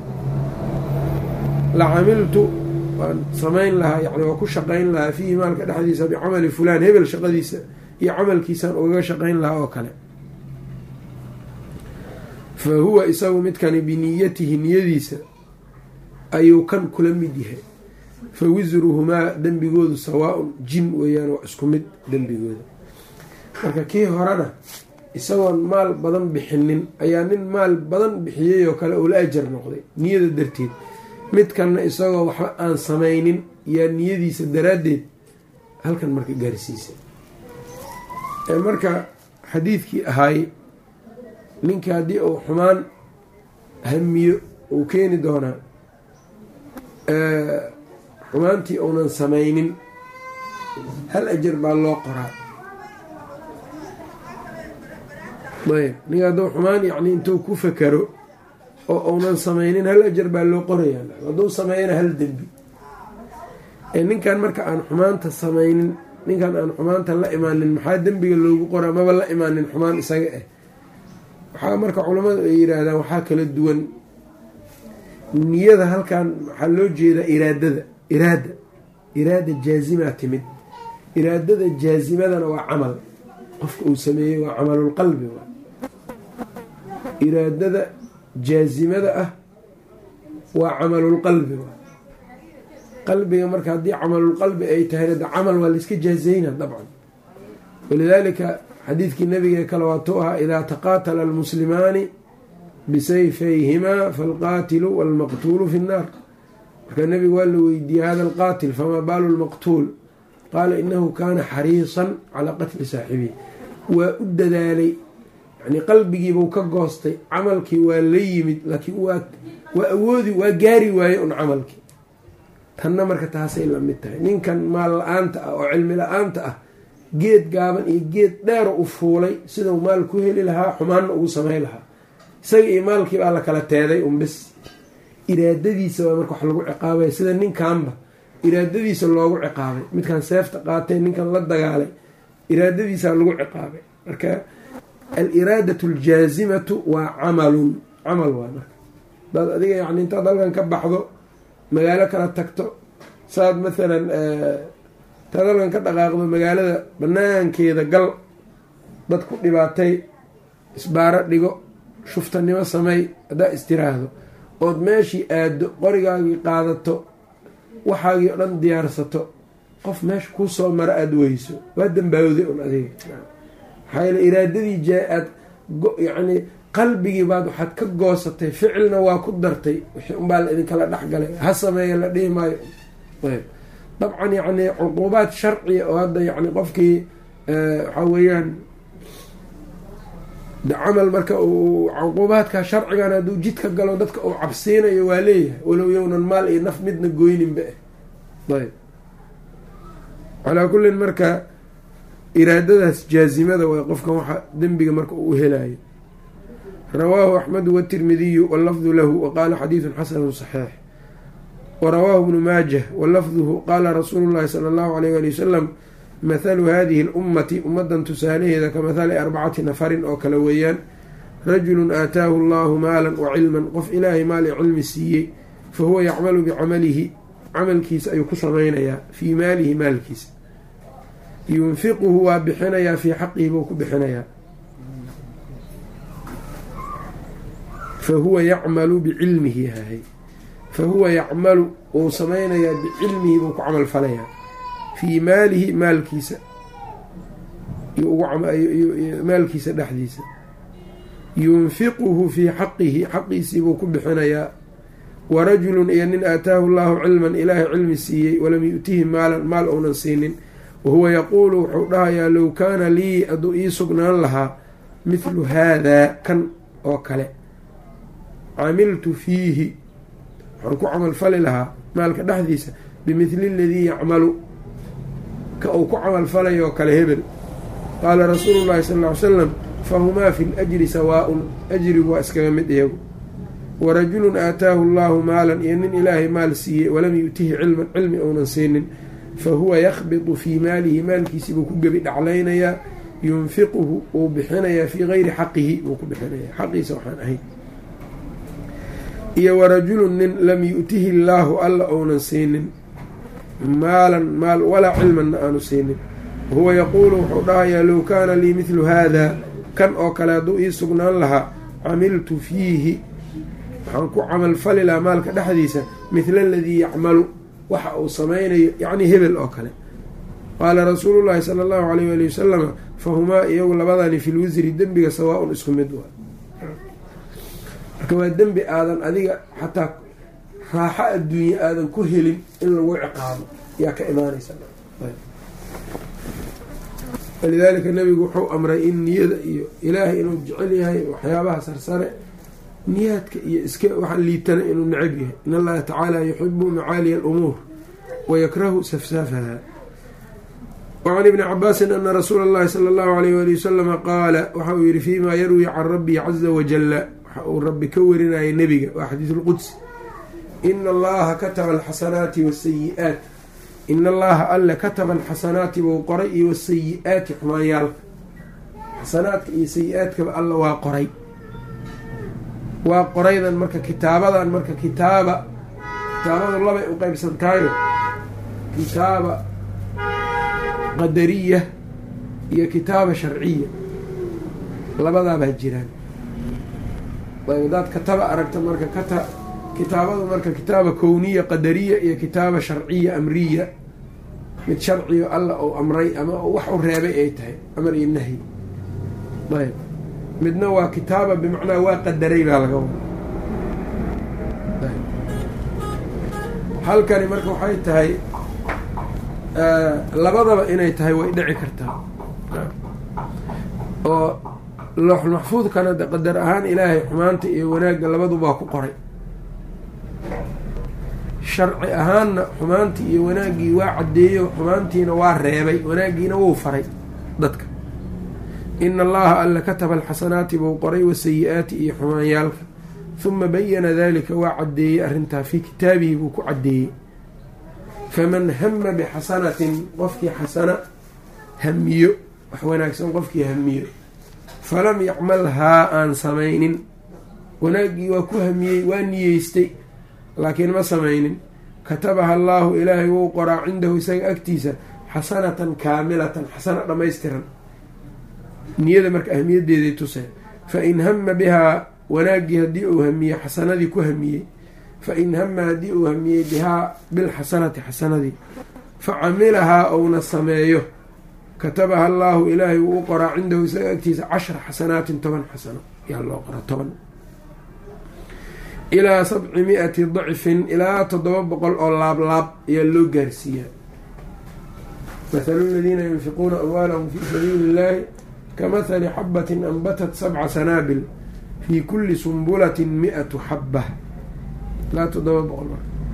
la camiltu waan samayn lahaa yani waa ku shaqayn lahaa fiihi maalka dhexdiisa bicamali fulaan hebel shaqadiisa iyo camalkiisaan ugaga shaqayn lahaa oo kale fa huwa isagu midkani biniyatihi niyadiisa ayuu kan kula mid yahay fa wisruhumaa dembigoodu sawaa-un jin weeyaan waa isku mid dembigooda marka kii horena isagoon maal badan bixinin ayaa nin maal badan bixiyey oo kale oo la ajar noqday niyada darteed midkanna isagoo waxba aan samaynin yaa niyadiisa daraaddeed halkan marka gaarsiisa marka xadiidkii ahaay ninka haddii uu xumaan hamiyo uu keeni doonaa xumaantii uunan samaynin hal ajar baa loo qoraa ayb ninka hadduu xumaan yacni intuu ku fakaro oo uunan samaynin hal ajar baa loo qorayaa hadduu sameeyana hal dembi ninkan marka aan xumaanta samaynin ninkan aan xumaanta la imaanin maxaa dembiga loogu qoraa maba la imaanin xumaan isaga ah waxaa marka culammadu ay yidhaahdaan waxaa kala duwan niyada halkan waxaa loo jeedaa iraadada iraada iraada jaazimaa timid iraadada jaazimadana waa camal qofka uu sameeyey waa camalulqalbi waa iraadada jaazimada ah waa camalulqalbi waa qalbiga marka haddii camalulqalbi ay tahayna de camal waa layska jaazayna dabcan walidaalika xadiidkii nabiga kale waatuu ahaa idaa taqaatala almuslimaani bisayfayhimaa faalqaatilu waalmaqtuulu fi nnaar marka nabiga waa la weydiiyey hada alqaatil famaa baalu lmaqtuul qaala inahu kaana xariisan calaa qatli saaxibihi waa u dadaalay yani qalbigiibuu ka goostay camalkii waa la yimid laakiin waa waa awoodi waa gaari waaye un camalkii tanna marka taasay la mid tahay ninkan maal la-aanta ah oo cilmi la-aanta ah geed gaaban iyo geed dheero u fuulay sidau maal ku heli lahaa xumaanna ugu samayn lahaa isaga iyo maalkii baa la kala teeday un bis iraadadiisa waa marka wax lagu ciqaabaya, sida ninkanba iraadadiisa loogu ciqaabay, midkan seefta qaatay ninkan la dagaalay iraadadiisa lagu ciqaabay. marka al-iraadatu aljaazimatu waa camalun camal waa marka daad adiga yani intaad halkan ka baxdo magaalo kala tagto, saad maalan intaad halkan ka dhaqaaqdo magaalada banaankeeda gal, dad ku dhibaatay, isbaaro dhigo, shuftanimo samey haddaa istiraahdo, ood meeshii aado qorigaagii qaadato, waxaagii o dhan diyaarsato, qof meesha kuu soo mara aada weyso waa dambaawday un adiga. maxaa yeele iraadadii jaa-aad yacni qalbigii baad waxaad ka goosatay, ficilna waa ku dartay, wixii unbaa la idinkala dhexgalay, ha sameeya la dhihi maayo. ayb dabcan yacni cuquubaad sharciya oo hadda yacni qofkii waxaa weeyaan camal marka uu cuquubaadka sharcigan hadduu jidka galo dadka uu cabsiinayo waa leeyahay, walow yownan maal iyo naf midna goyninba ah. ayb calaa kullin marka iraadadaas jaazimada waa qofkan waxa dembiga marka uu helayo. rawaahu axmedu watirmidiyu wallafdu lahu waqaala xadiidun xasanu saxiix. warawaahu ibnu maajah walafduhu qaala rasuulu llahi sala allahu alayh ali wasalam mathalu hadihi اlummati ummadan tusaalaheeda ka mathali arbacati nafarin oo kale weeyaan. rajulun aataahu allahu maalan wa cilman, qof ilaahay maal i cilmi siiyey, fa huwa yacmalu bicamalihi, camalkiisa ayuu ku samaynayaa, fii maalihi maalkiisa, yunfiquhu waa bixinayaa, fii xaqihi buu ku bixinayaa. fa huwa yacmalu bicilmihi hahay fa huwa yacmalu uu samaynayaa bicilmihi buu ku camal falayaa, fii maalihi maalkiisa maalkiisa dhexdiisa, yunfiquhu fii xaqihi xaqiisii buu ku bixinayaa. warajulun iyo nin aataahu llaahu cilman, ilaahay cilmi siiyey, walam yu'tihi maalan maal ounan siinin, wahuwa yaquulu wuxuu dhahayaa low kaana lii hadduu ii sugnaan lahaa mithlu haadaa kan oo kale, camiltu fiihi waxaan ku camal fali lahaa maalka dhexdiisa bimithli aladii yacmalu ka uu ku camal falayo kale hebel. qaala rasuulu llahi sal ll ly slam fahumaa fi ljri sawaa-un, ajrigu waa iskaga mid iyagu. warajulun aataahu allaahu maalan, iyo nin ilaahay maal siiyey, walam yu'tihi cilman cilmi ounan siinin, fa huwa yakhbitu fii maalihi maalkiisii buu ku gebi dhaclaynayaa, yunfiquhu uu bixinayaa fii gayri xaqihi buu ku bixinayaa, xaqiisa waxaan ahayn. iyo warajulun nin lam yu'tihi illaahu alla ounan siinin maalan maal walaa cilmanna aanu siinin, wahuwa yaquulu wuxuu dhahayaa low kaana lii mithlu haadaa kan oo kale hadduu ii sugnaan lahaa, camiltu fiihi waxaan ku camal fali lahaa maalka dhexdiisa mithla aladii yacmalu waxa uu samaynayo, yacni hebel oo kale. qaala rasuulu llaahi sala allahu alayh ali wasalama fahumaa iyagu labadani fi lwisri dembiga sawaa-un isku mid waa. marka waa dembi aadan adiga xataa raaxo adduunye aadan ku helin in lagu ciqaabo yaa ka imaanaysa. walidaalika nabigu wuxuu amray in niyada iyo ilaahay inuu jecel yahay waxyaabaha sarsare, niyaadka iyo iska waxa liitana inuu necab yahay. in allaha tacaala yuxibu macaaliya alumuur wayakrahu safsaafaha. wacan ibni cabaasin ana rasuula اllahi sala allahu alayh wali wasalama qaala waxa uu yihi fiima yarwi can rabbii caza wajala, waxa uu rabbi ka warinayay nebiga, waa xadiis lqudsi. ina allaha kataba alxasanaati wasayi-aat, ina allaha alle kataba alxasanaati buu qoray, iyo wasayi-aati xumaanyaalka, xasanaadka iyo sayi-aadkaba alla waa qoray. waa qoraydan marka kitaabadan marka kitaaba kitaabadu labay u qeybsantaayo, kitaaba qadariya iyo kitaaba sharciya, labadaabaa jiraan. hadaad kataba aragta marka kata kitaabadu marka kitaaba kowniya qadariya iyo kitaaba sharciya amriya, mid sharciyo alla uu amray ama wax u reebay ay tahay, amar iyo nahyi. ayb midna waa kitaaba bimacnaa waa qadaray baa laga wada. halkani marka waxay tahay labadaba inay tahay way dhici kartaa, oo looxul maxfuudkana de qadar ahaan ilaahay xumaanta iyo wanaagga labadubaa ku qoray, sharci ahaanna xumaantii iyo wanaaggii waa caddeeyo, xumaantiina waa reebay, wanaaggiina wuu faray dadka. ina allaha alla kataba alxasanaati buu qoray, wasayi-aati iyo xumaanyaalka, huma bayana dalika waa caddeeyey arrintaa fii kitaabihi buu ku caddeeyey. faman hama bixasanatin qofkii xasana hamiyo wax wanaagsan qofkii hamiyo falam yacmalhaa aan samaynin, wanaaggii waa ku hamiyey waa niyeystay laakiin ma samaynin, katabaha allaahu ilaahay wou qoraa cindahu isaga agtiisa xasanatan kaamilatan, xasana dhammaystiran. niyada marka ahmiyaddeeday tuseen. fain hama bihaa wanaaggii haddii uu hamiye xasanadii ku hamiyey, fain hama haddii uu hamiyey bihaa bilxasanati xasanadii facamilahaa ouna sameeyo, katabaha allaahu ilaahay wuu u qoraa cindahu isaga agtiisa cashra xasanaatin toban xasano yaa loo qora toban ilaa sabci mi-ati dacfin ilaa toddoba boqol oo laablaab ayaa loo gaarsiiyaa. mathalu ladiina yunfiquuna amwaalahum fii sabiili illaahi kamahali xabatin anbatat sabca sanaabil fii kulli sumbulatin mi-atu xaba ilaa toddoba boqol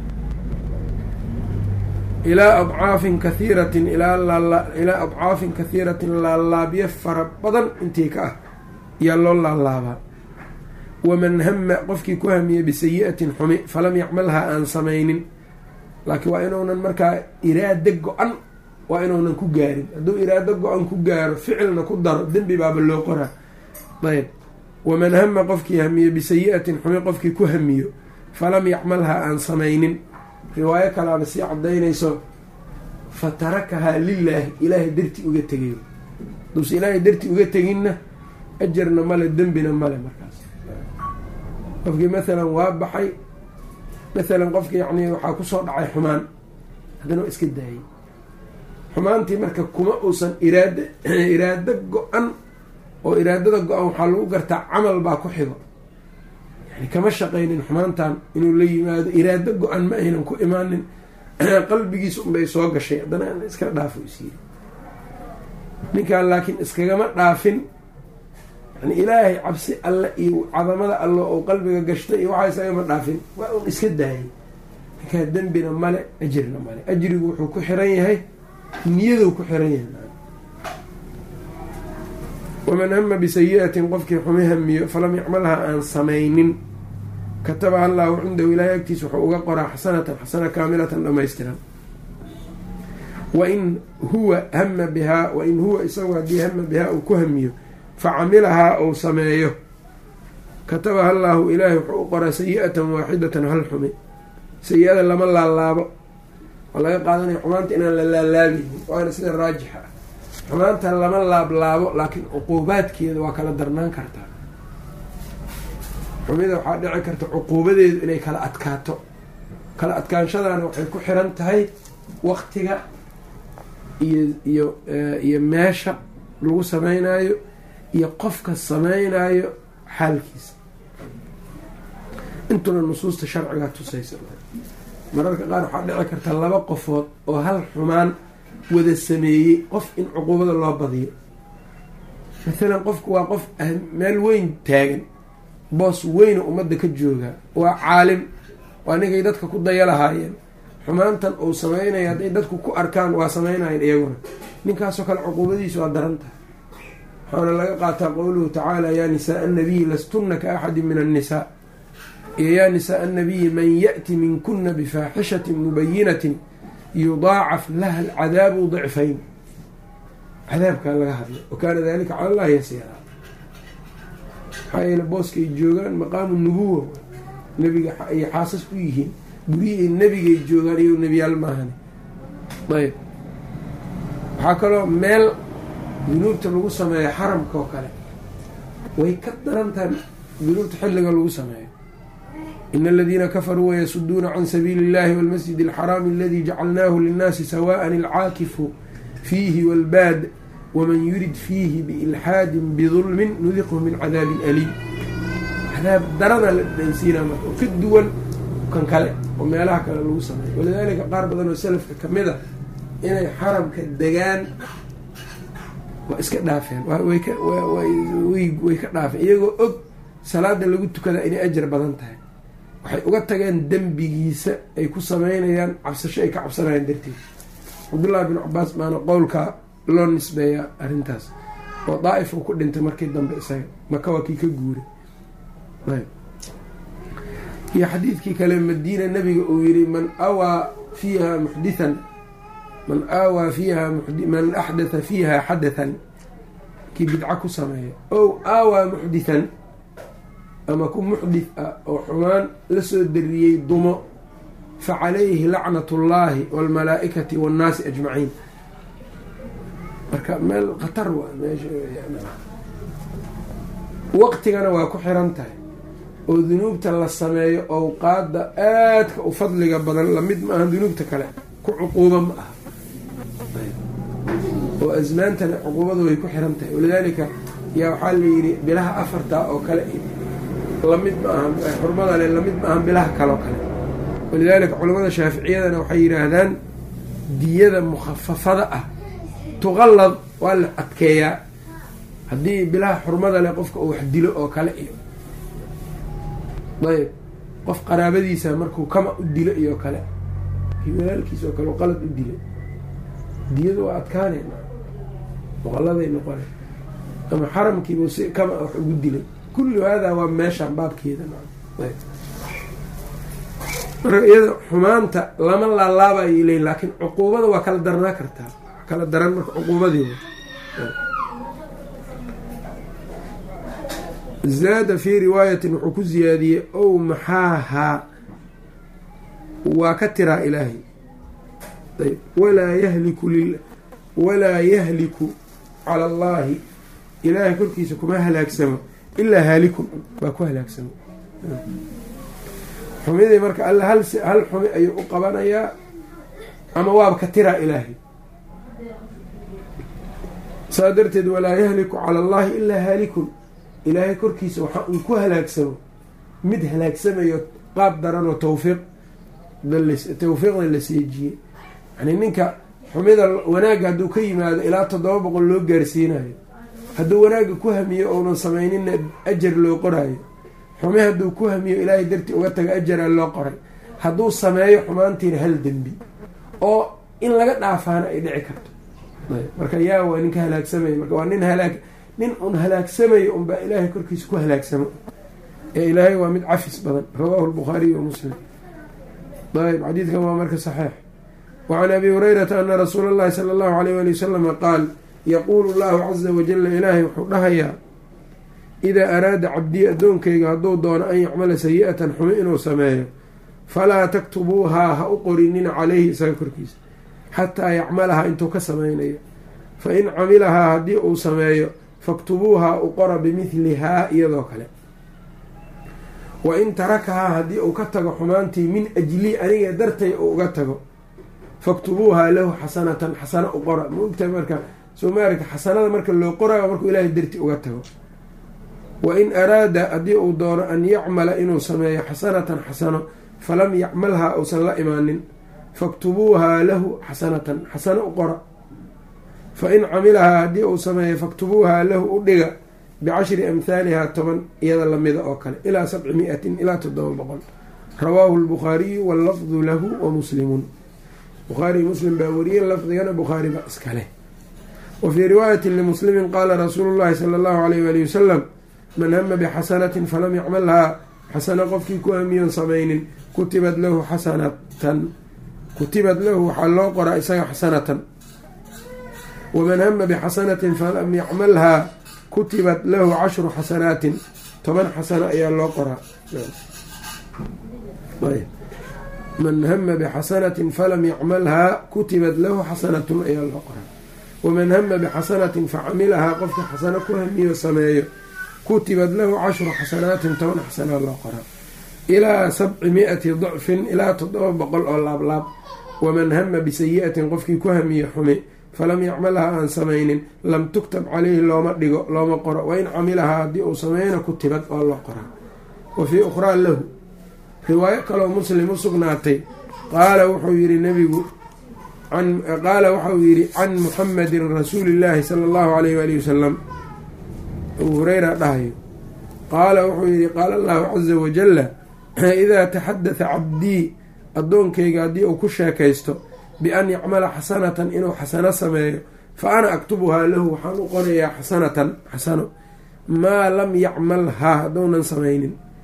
ilaa adcaafin kahiiratin ilaa adcaafin kahiiratin laalaabyo fara badan intii ka ah ayaa loo laalaabaa. waman hama qofkii ku hamiye bisayi-atin xumi falam yacmalhaa aan samaynin, laakiin waa inuunan markaa iraado go-an waa inuunan ku gaarin. hadduu iraado go-an ku gaaro ficilna ku daro dembi baaba loo qoraa. ayb waman hama qofkii hamiye bisayi-atin xumi qofkii ku hamiyo falam yacmalhaa aan samaynin, riwaayo kalaaba sii cadaynayso fatarakahaa lilaahi ilaahay dartii uga tegayo. duuse ilaahay dartii uga teginna ajarna male dembina male. markaas qofkii maalan waa baxay maalan qofkii yacni waxaa kusoo dhacay xumaan haddana waa iska daayay xumaantii marka kuma uusan iraado iraado go-an oo iraadada go-an waxaa lagu gartaa camal baa ku xigo. yani kama shaqaynin xumaantan inuu la yimaado iraado go-an ma aynan ku imaanin qalbigiisa unbay soo gashay haddana an iska dhaafo isiiye. ninkan laakiin iskagama dhaafin yani ilaahay cabsi alle iyo cadamada alle oo qalbiga gashtay iyo waxaa isagama dhaafin waa un iska daayay. ninkaa dembina male ajirna male. ajrigu wuxuu ku xiran yahay niyaduu ku xiran yahay. waman hama bisayi-atin qofkii xumi hamiyo falam yacmalhaa aan samaynin, katabaha allaahu cindahu ilaahay agtiisa wuxuu uga qoraa xasanatan xasana kaamilatan dhamaystiran. wain huwa hama bihaa wain huwa isagu haddii hama bihaa uu ku hamiyo facamilahaa ou sameeyo, katabaha allaahu ilaahay wuxuu u qoraa sayi-atan waaxidatan hal xumi. sayi-ada lama laalaabo oo laga qaadanaya xumaanta inaan la laalaabaynin waana sida raajixa ah. xumaanta lama laablaabo laakiin cuquubaadkeeda waa kala darnaan kartaa. xumida waxaa dhici karta cuquubadeedu inay kala adkaato. kala adkaanshadaana waxay ku xiran tahay waqtiga iyo iyo iyo meesha lagu sameynaayo iyo qofka sameynaayo xaalkiisa. intuna nusuusta sharcigaa tusaysa. mararka qaar waxaa dhici karta laba qofood oo hal xumaan wada sameeyey qof in cuquubada loo badiyo. maalan qofku waa qof meel weyn taagan, boos weyna ummadda ka jooga, waa caalim, waa ninkay dadka ku daya lahaayeen. xumaantan uu sameynaya hadday dadku ku arkaan waa sameynayeen iyaguna. ninkaasoo kale cuquubadiisu waa daran tahay. waxaana laga qaataa qowluhu tacaala yaa nisaaa annabiyi lastunna ka axadin min annisaa, iyo yaa nisaaa annabiyi man ya'ti minkuna bifaaxishatin mubayinatin yudaacaf laha alcadaabu dicfayn. cadaabkaa laga hadlay wakaana dalika cala allahi yasiira. maxaa yeele booska ay joogaan maqaamu nubuwa, nebiga ay xaasas u yihiin, guryihi nebigay joogaan iyo nebiyaal maahani. ayb waxaa kaloo meel dunuubta lagu sameeyo xaramka oo kale way ka daran tahay dunuubta xilliga lagu sameeyo. in aladiina kafaruu wayasuduuna can sabiili اllahi wاlmasjid اlxaraami aladii jacalnaahu linnaasi sawaan alcaakifu fiihi wاlbaad waman yurid fiihi biilxaadin bidulmin nudiqhu min cadaabin aliim. cadaab darana la dhansiinaa marka oo ka duwan kan kale oo meelaha kale lagu sameeyo. walidaalika qaar badan oo salafka kamid a inay xaramka degaan waa iska dhaafeen way ka dhaafeen iyagoo og salaada lagu tukada inay ajar badan tahay. waxay uga tageen dembigiisa ay ku sameynayaan cabsasho ay ka cabsanayaan darteed. cabdullaahi bin cabaas baana qowlkaa loo nisbeeyaa arrintaas oo daa'if uu ku dhintay markii dambe isaga maka waa kii ka guuray. iyo xadiidkii kale madiina nabiga uu yihi man awaa fiiha muxdithan man aawaa fiiha man axdatha fiiha xadathan kii bidca ku sameeya ow aawaa muxdithan ama ku muxdith ah oo xumaan la soo dariyey dumo fa calayhi lacnat ullaahi waalmalaa'ikati waannaasi ajmaciin. marka meel khatar waa meesha waqtigana waa ku xiran tahay oo dunuubta la sameeyo awqaadda aadka u fadliga badan lamid ma aha dunuubta kale ku cuquuba ma aha oo asmaantana cuquubadu way ku xiran tahay. walidaalika yaa waxaa la yidhi bilaha afartaa oo kale lamid ma aha xurmada le lamid ma aha bilaha kale oo kale. walidaalika culamada shaaficiyadana waxay yidhaahdaan diyada mukhafafada ah tuqallad waa la adkeeyaa haddii bilaha xurmada leh qofka uu wax dilo oo kale iyo ayb qof qaraabadiisa markuu kama u dilo iyo kale kii walaalkiisa oo kale u qalad u dilo diyadu waa adkaaneen muqalladay noqona ama xaramkiibu si kama wax ugu dilay kullu haadaa waa meeshaan baabkeeda ayb marka iyada xumaanta lama laalaabayo iley laakiin cuquubada waa kala darnaa kartaa kala daran marka cuquubadeeda. zaada fii riwaayatin wuxuu ku ziyaadiyey ow maxaahaa waa ka tiraa ilaahay ayb walaa yahliku walaa yahliku cala allaahi ilaahay korkiisa kuma halaagsamo ilaa haalikun waa ku halaagsamo. xumidii marka alla hal hal xumi ayuu u qabanayaa ama waaba ka tiraa ilaahay. saa darteed walaa yahliku cala allaahi ilaa haalikun ilaahay korkiisa waxaa uu ku halaagsamo mid halaagsamayo qaab daran oo tawfiiq tawfiiqda la seejiyey. yani ninka xumida wanaagga hadduu ka yimaado ilaa toddoba boqol loo gaarsiinayo hadduu wanaagga ku hamiyo ounan samayninna ajar loo qoraayo. xumi hadduu ku hamiyo ilaahay dartii uga taga ajaraa loo qoray. hadduu sameeyo xumaantiina hal dembi oo in laga dhaafaana ay dhici karto. marka yaa waa ninka halaagsamaya marka waa nin halaag nin un halaagsamayo unbaa ilaahay korkiisa ku halaagsamo ee ilaahay waa mid cafis badan. rawaahu lbukhaariy wa muslim. ayb xadiidkan waa marka saxiix. wacan abi hurayrata ana rasuula allahi sala allahu alayh wali wasalama qaal yaquulu llahu caza wajala ilaahay wuxuu dhahayaa idaa araada cabdii addoonkayga hadduu doono an yacmala sayi-atan xumi inuu sameeyo falaa taktubuuhaa ha u qorinina caleyhi isaga korkiisa xataa yacmalahaa intuu ka samaynayo. fa in camilahaa haddii uu sameeyo faktubuuhaa u qora bimidlihaa iyadoo kale. wa in tarakahaa haddii uu ka tago xumaantii min ajlii aniga dartay uu uga tago faktubuuhaa lahu xasanatan xasano u qora. ma ogtahay marka soo maaragta xasanada marka loo qoraayo markuu ilaahay darti uga tago. wa in araada haddii uu doono an yacmala inuu sameeyo xasanatan xasano falam yacmalhaa uusan la imaanin faktubuuhaa lahu xasanatan xasano u qora. fa in camilahaa haddii uu sameeyo faktubuuhaa lahu u dhiga bicashri amhaalihaa toban iyada lamida oo kale ilaa sabci mi-atin ilaa toddoba boqol. rawaahu lbukhaariyu wallafdu lahu wa muslimun. bukhaari muslim baa wariyey lafdigana bukhaari baa iskaleh. wa fii riwaayatin limuslimin qaala rasuulu llahi sala allahu alayh waali wasalam man hama bixasanatin falam yacmalhaa xasano qofkii ku hamiyoon samaynin kutibad lahu xasanatan kutibad lahu waxaa loo qoraa isaga xasanatan. waman hama bixasanatin falam yacmalhaa kutibat lahu cashru xasanaatin toban xasano ayaa loo qoraa. man hama bixasanatin falam yacmalhaa kutibat lahu xasanatun ayaa loo qoraa. waman hama bixasanatin facamilahaa qofka xasano ku hamiyo sameeyo kutibad lahu cashru xasanaatin toban xasana loo qoraa ilaa sabci mi-ati dacfin ilaa toddoba boqol oo laablaab. waman hama bisayi-atin qofkii ku hamiye xumi falam yacmalhaa aan samaynin lam tuktab caleyhi looma dhigo looma qoro. wain camilahaa haddii uu sameeyana kutibad waa loo qoraa. wa fii ukhraa lahu riwaayo kaloo muslim u sugnaatay qaala wuxuu yihi nabigu qaala waxau yihi can muxamedin rasuuli llaahi sala allahu alayh waalihi wasalam. abuu hureyra dhahayo qaala wuxuu yihi qaala allahu caza wajala idaa taxadatha cabdii addoonkayga haddii uu ku sheekaysto bian yacmala xasanatan inuu xasano sameeyo fa ana aktubuhaa lahu waxaan u qorayaa xasanatan xasano maa lam yacmalhaa hadduunan samaynin.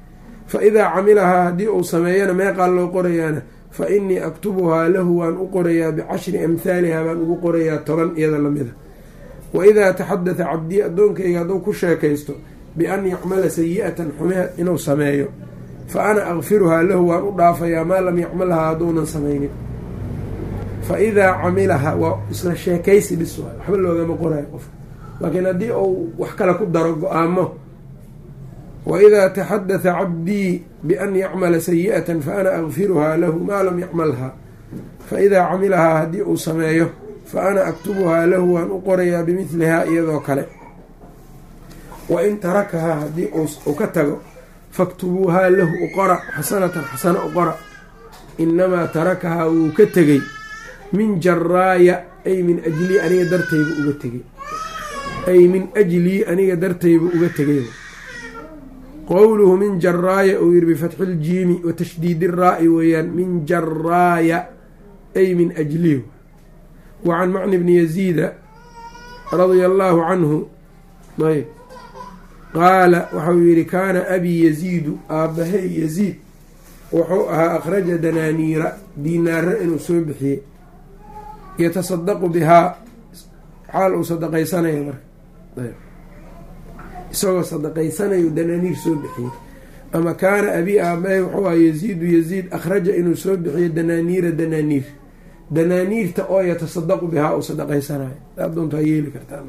fa idaa camilahaa haddii uu sameeyana meeqaa loo qorayaana fa innii aktubuhaa lahu waan u qorayaa bicashri amhaalihaa baan ugu qorayaa toban iyada lamida. wa idaa taxadata cabdii addoonkayga hadduu ku sheekaysto bian yacmala sayi-atan xumeha inuu sameeyo fa ana akfiruhaa lahu waan u dhaafayaa maa lam yacmalhaa hadduunan samaynin. fa idaa camilaha waa isla sheekaysi bis waay, waxba loogama qorayo qofka, laakiin haddii uu wax kale ku daro go-aamo wa idaa taxadata cabdii bian yacmala sayi-atan fa ana akfiruhaa lahu maa lam yacmalhaa fa idaa camilahaa haddii uu sameeyo fa ana aktubuhaa lahu waan u qorayaa bimidlihaa iyadoo kale. wa in tarakahaa haddii uu ka tago faktubuuhaa lahu u qora xasanatan xasano u qora. inamaa tarakahaa wuu ka tegey min jaraaya ay min ajlii aniga dartayba uga tegey ay min ajlii aniga dartayba uga tegay. qowluhu min jaraaya uu yihi bifatxi ljiimi wa tashdiidi raa-i weeyaan, min jaraaya ay min ajlii. wa can macni bni yaziida radia allaahu canhu ayb qaala waxau yihi kaana abii yaziidu aabbahay yaziid wuxuu ahaa akhraja danaaniira diinaaro inuu soo bixiyey yatasadaqu bihaa xaal uu sadaqaysanayo marka isagoo sadaqaysanayo danaaniir soo bixiyey. ama kaana abii aabbahay wuxuu ahaa yaziidu yaziid akhraja inuu soo bixiyo danaaniira danaaniir danaaniirta oo yatasadaqu bihaa uu sadaqaysanayo adoontaa yeeli kartaa.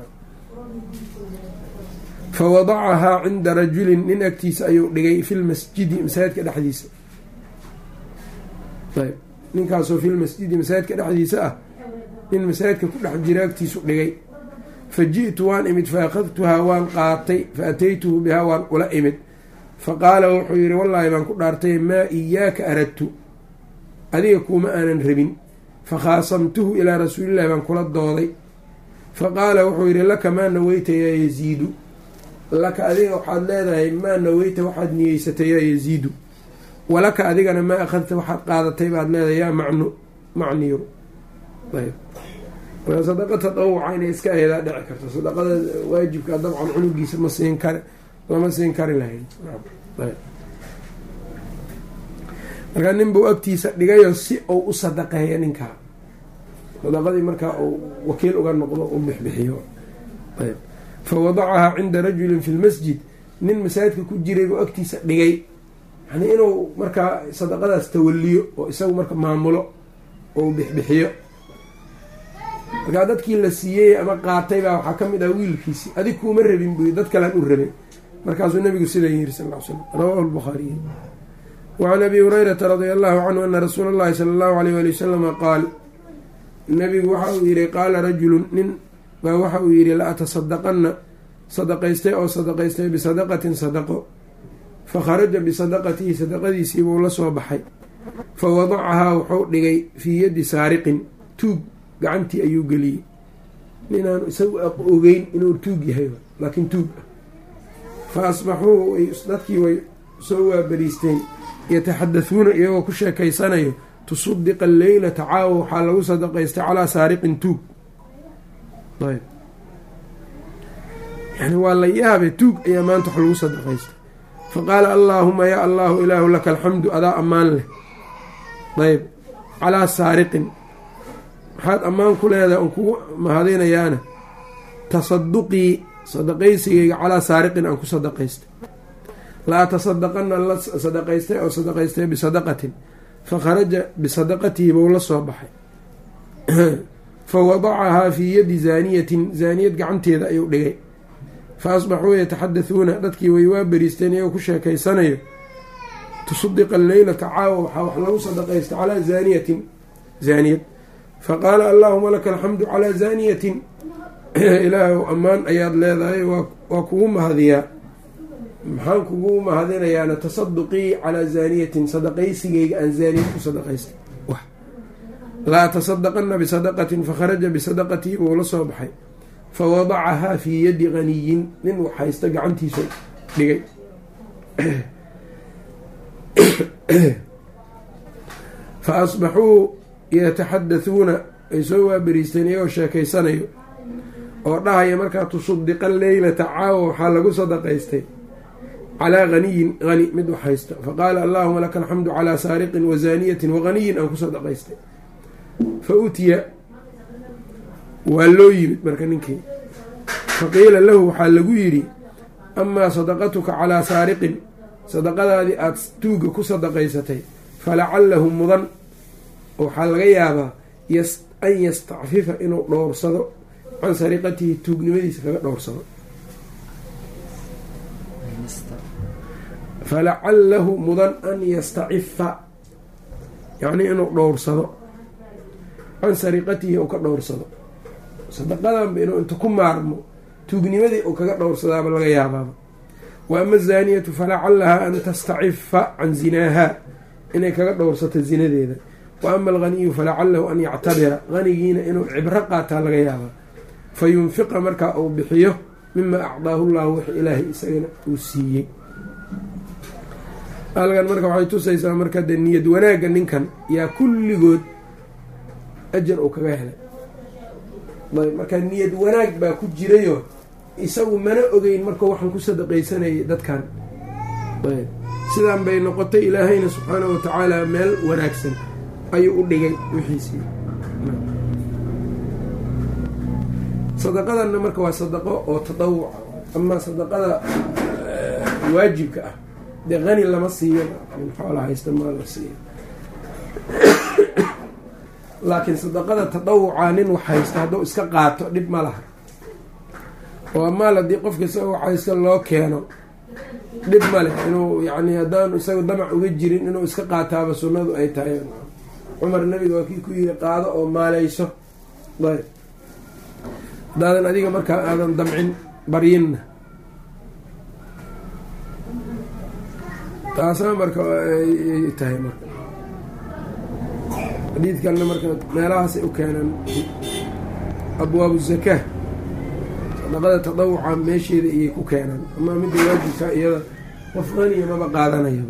fa wadacahaa cinda rajulin nin agtiisa ayuu dhigay fi lmasjidi masaajidka dhexdiisa. ayb ninkaasoo fi lmasjidi masaajidka dhexdiisa ah, nin masaajidka ku dhex jira agtiisu dhigay. fa ji'tu waan imid fa akhadtuhaa waan qaatay fa ataytuhu bihaa waan ula imid. fa qaala wuxuu yihi wallaahi baan ku dhaartay maa iyaaka aradtu, adiga kuuma aanan rabin. fa khaasamtuhu ilaa rasuulillahi baan kula dooday. fa qaala wuxuu yihi laka maa naweyta yaa yaziidu, laka adiga waxaad leedahay maa naweyta waxaad niyeysatay yaa yaziidu, walaka adigana maa akhadta waxaad qaadatay baad leedahay yaa macnu macniyo. ayb sadaqa tadawuca inay iska aheedaa dhici karto, sadaqada waajibka dabcan cunugiisa ma siin kari lama siin kari lahayn. markaa nin buu agtiisa dhigayo si uu u sadaqeeyo ninkaa, sadaqadii markaa uu wakiil uga noqdo u bixbixiyo. ayb fa wadacahaa cinda rajulin fi lmasjid, nin masaajidka ku jiray buu agtiisa dhigay, yani inuu markaa sadaqadaas tawaliyo oo isagu marka maamulo oo bixbixiyo. markaa dadkii la siiyey ama qaatay baa waxaa ka mid ah wiilkiisii, adig kuuma rabin buy dad kalean u rabin. markaasuu nabigu sidan yiri sal l slam rawaahu lbukhaariy. wacan abi hurayrata radia allahu canhu ana rasuula allahi sala allahu alayh wali wasalama qaal, nabigu waxa uu yihi qaala rajulun nin baa waxa uu yihi la atasadaqanna sadaqaystay oo sadaqaystay bisadaqatin sadaqo. fa kharaja bisadaqatihi sadaqadiisiibuu la soo baxay. fa wadacahaa wuxuu dhigay fii yaddi saariqin, tuug gacantii ayuu geliyey. ninaan isagu ogeyn inuu tuug yahay laakiin tuug ah. fa asbaxuu dadkii way soo waabariisteen yataxadathuuna iyagoo ku sheekaysanayo tusaddiqa alleylata caawa waxaa lagu sadaqaystay calaa saariqin tuug. ayb yani waa la yaabe tuug ayaa maanta wax lagu sadaqaystay. fa qaala allaahuma yaa allaahu ilaahu laka alxamdu, adaa ammaan leh. ayb calaa saariqin waxaad ammaan ku leedahay on kugu mahadinayaana tasaduqii sadaqaysigayga calaa saariqin aan ku sadaqaystay. la atasadaqana la sadaqaystay oo sadaqaystay bisadaqatin, fa kharaja bisadaqatihi bou la soo baxay. fa wadacahaa fii yadi zaaniyatin, zaaniyad gacanteeda ayuu dhigay. fa asbaxuu yataxadathuuna dadkii way waa beriisteen iyagoo ku sheekaysanayo tusaddiqa alleylata caawa waxaa wax lagu sadaqaystay calaa zaaniyatin zaaniyad. fa qaala allaahuma laka alxamdu calaa zaaniyatin, ilaahu ammaan ayaad leedahay waa kugu mahadiyaa. maxaan kugu mahadinayaana tasaduqii calaa zaaniyatin, sadaqaysigayga aan zaaniyad ku sadaqaystay. laa tasadaqana bisadaqatin fakharaja bisadaqatii buu la soo baxay. fa wadacahaa fii yadi ganiyin, nin wax haysta gacantiisa dhigay. fa asbaxuu yataxadathuuna ay soo waaberiisteen iyagoo sheekaysanayo oo dhahaya markaa tusaddiqa leylata caawa waxaa lagu sadaqaystay calaa haniyin hani mid wax haysto faqaala allaahuma laka alxamdu calaa saariqin wa zaaniyatin wahaniyin aan ku sadaqaystay fa utiya waa loo yimid marka ninkii faqiila lahu waxaa lagu yidhi amaa sadaqatuka calaa saariqin sadaqadaadii aada tuuga ku sadaqaysatay falacalahu mudan waxaa laga yaabaa an yastacfifa inuu dhowrsado can sariqatihi tuugnimadiisa kaga dhowrsado falacalahu mudan an yastacifa yacnii inuu dhowrsado can sariqatihi uu ka dhowrsado sadaqadanba inuu inta ku maarmo tuugnimadii uu kaga dhowrsadaaba laga yaabaaba wa ama azaaniyatu falacalahaa an tastacifa can zinaahaa inay kaga dhowrsato zinadeeda wa ama alghaniyu falacalahu an yactabira hanigiina inuu cibro qaataa laga yaabaa fa yunfiqa markaa uu bixiyo mima acdaahu llahu wix ilaahay isagana uu siiyey. halkan marka waxay tusaysaa marka dee niyad wanaagga ninkan yaa kulligood ajar uu kaga helay. ayb marka niyad wanaag baa ku jirayo isagu mana ogeyn markuu waxaan ku sadaqaysanayay dadkan. ayb sidaan bay noqotay, ilaahayna subxaanahu watacaala meel wanaagsan ayuu u dhigay wixiisii. sadaqadanna marka waa sadaqo oo tadawuca, amaa sadaqada waajibka ah dee hani lama siiyo, xoola haysta maa la siiyo. laakiin sadaqada tadawuca nin wax haysta hadduu iska qaato dhib ma laha, oo amaal haddii qofka isaga wax haysta loo keeno dhib ma leh, inuu yacni haddaanu isaga damac uga jirin inuu iska qaataaba sunnadu ay tahay. cumar nabiga waa kii ku yiri qaado oo maaleyso. ayb haddaadan adiga markaa aadan damcin baryinna, taasna marka ay tahay marka xadiidkanna marka meelahaasay u keenaan abwaabu zakaa, sadaqada tadawuca meesheeda iyay ku keenaan, amaa midda waajibka iyada qof qaniya maba qaadanayo.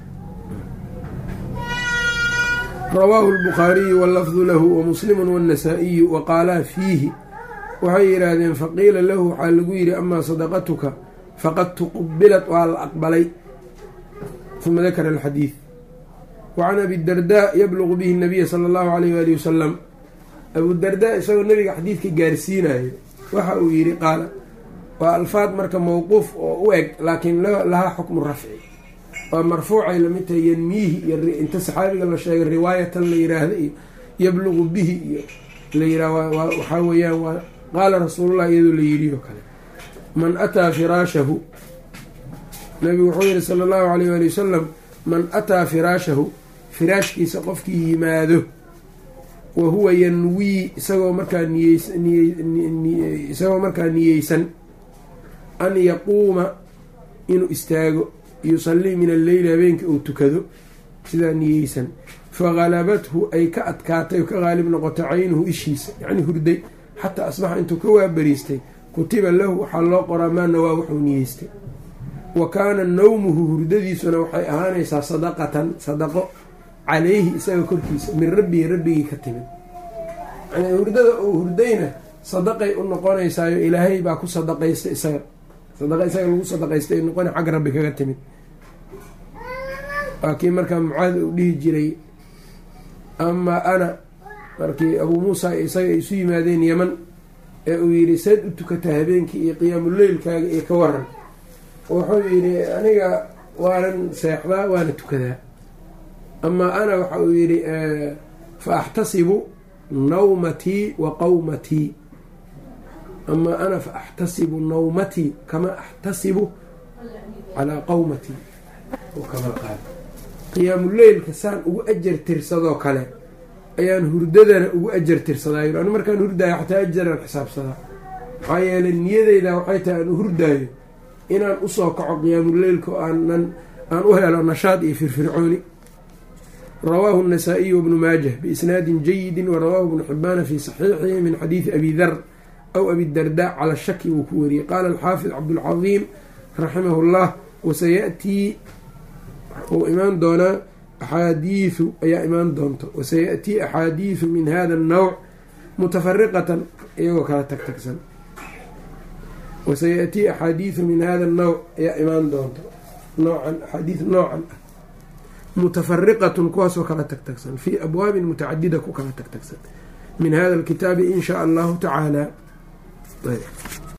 rawaahu lbukhaariyu wallafdu lahu wamuslimu wاnnasaa'iyu waqaalaa fiihi waxay yidhaahdeen faqiila lahu waxaa lagu yidhi amaa sadaqatuka faqad tuqubilat waa la aqbalay. uma dakara alxadiid wacan abi dardaa yabluqu bihi nabiya sala allahu alayh waali wasalam. abudardaa isagoo nabiga xadiidka gaarsiinayo waxa uu yidhi qaala, waa alfaad marka mawquuf oo u eg laakiin lahaa xukmu rafci, waa marfuucay lamid tahay yanmiihi iyo inta saxaabiga la sheegay riwaayatan la yiraahda iyo yabluqu bihi iyo la yirah waxaa weeyaan waa qaala rasuulullah iyadoo la yidhi oo kale. man ataa firaashahu, nabigu wuxuu yihi sala allahu alayh waali wasalam, man ataa firaashahu firaashkiisa qofkii yimaado wa huwa yanwii isagoo markaa niyeysisagoo markaa niyeysan an yaquuma inuu istaago yusallii min alleyli habeenkii uu tukado sidaa niyeysan, fagalabathu ay ka adkaatay oo ka qaalib noqoto caynuhu ishiisa, yacni hurday xataa asbaxa intuu ka waabariistay, kutiba lahu waxaa loo qoraa maa nawaa wuxuu niyeystay. wa kaana nawmuhu hurdadiisuna waxay ahaanaysaa sadaqatan sadaqo calayhi isaga korkiisa min rabbihi rabbigii ka timid. yani hurdada uu hurdayna sadaqay u noqonaysaayo ilaahay baa ku sadaqaystay isaga, sadaqa isaga lagu sadaqaystay noqona xagga rabbi kaga timid. waa kii markaa mucaad uu dhihi jiray amaa ana markii abuu muusa isaga isu yimaadeen yeman ee uu yidhi sayd u tukataa habeenkii iyo qiyaamuleylkaaga iyo ka waran, wuxuu yidhi aniga waanan seexdaa waana tukadaa. amaa ana waxa uu yidhi fa axtasibu nawmatii wa qawmatii, amaa ana fa axtasibu nawmatii kama axtasibu calaa qawmatii. kama qaad qiyaamuleylka saan ugu ajar tirsadoo kale ayaan hurdadana ugu ajar tirsadaa. anu markaan hurdaayo xataa ajaraan xisaabsadaa, maxaa yeelay niyadeyda waxay tahay aan hurdaayo inaan usoo kaco qiyaamuleylka oo aanan aan u helo nashaad iyo firfircooni. rawaahu النasaaئiy wbnu maajah biisnaadin jayidi warawaahu bnu xibaana fi saxiixihi min xadiidi abi dar aw abi darda cala shaki wuu ku wariyey. qaala alxaafid cabdulcadiim raximah اllah wasayaأtii uu imaan doonaa axaadiiu ayaa imaan doonto wasayaأtii axaadiiثu min hada الnowc mutafariqatan iyagoo kala tagtagsan. wasayaأtii axaadiiثu min hada الnowc ayaa imaan doonto noocan axaadiid noocan ah mutafariqatun kuwaasoo kala tagtagsan fii abwaabin mutacadida ku kala tagtagsan min hada alkitaabi in shaa allahu tacaala.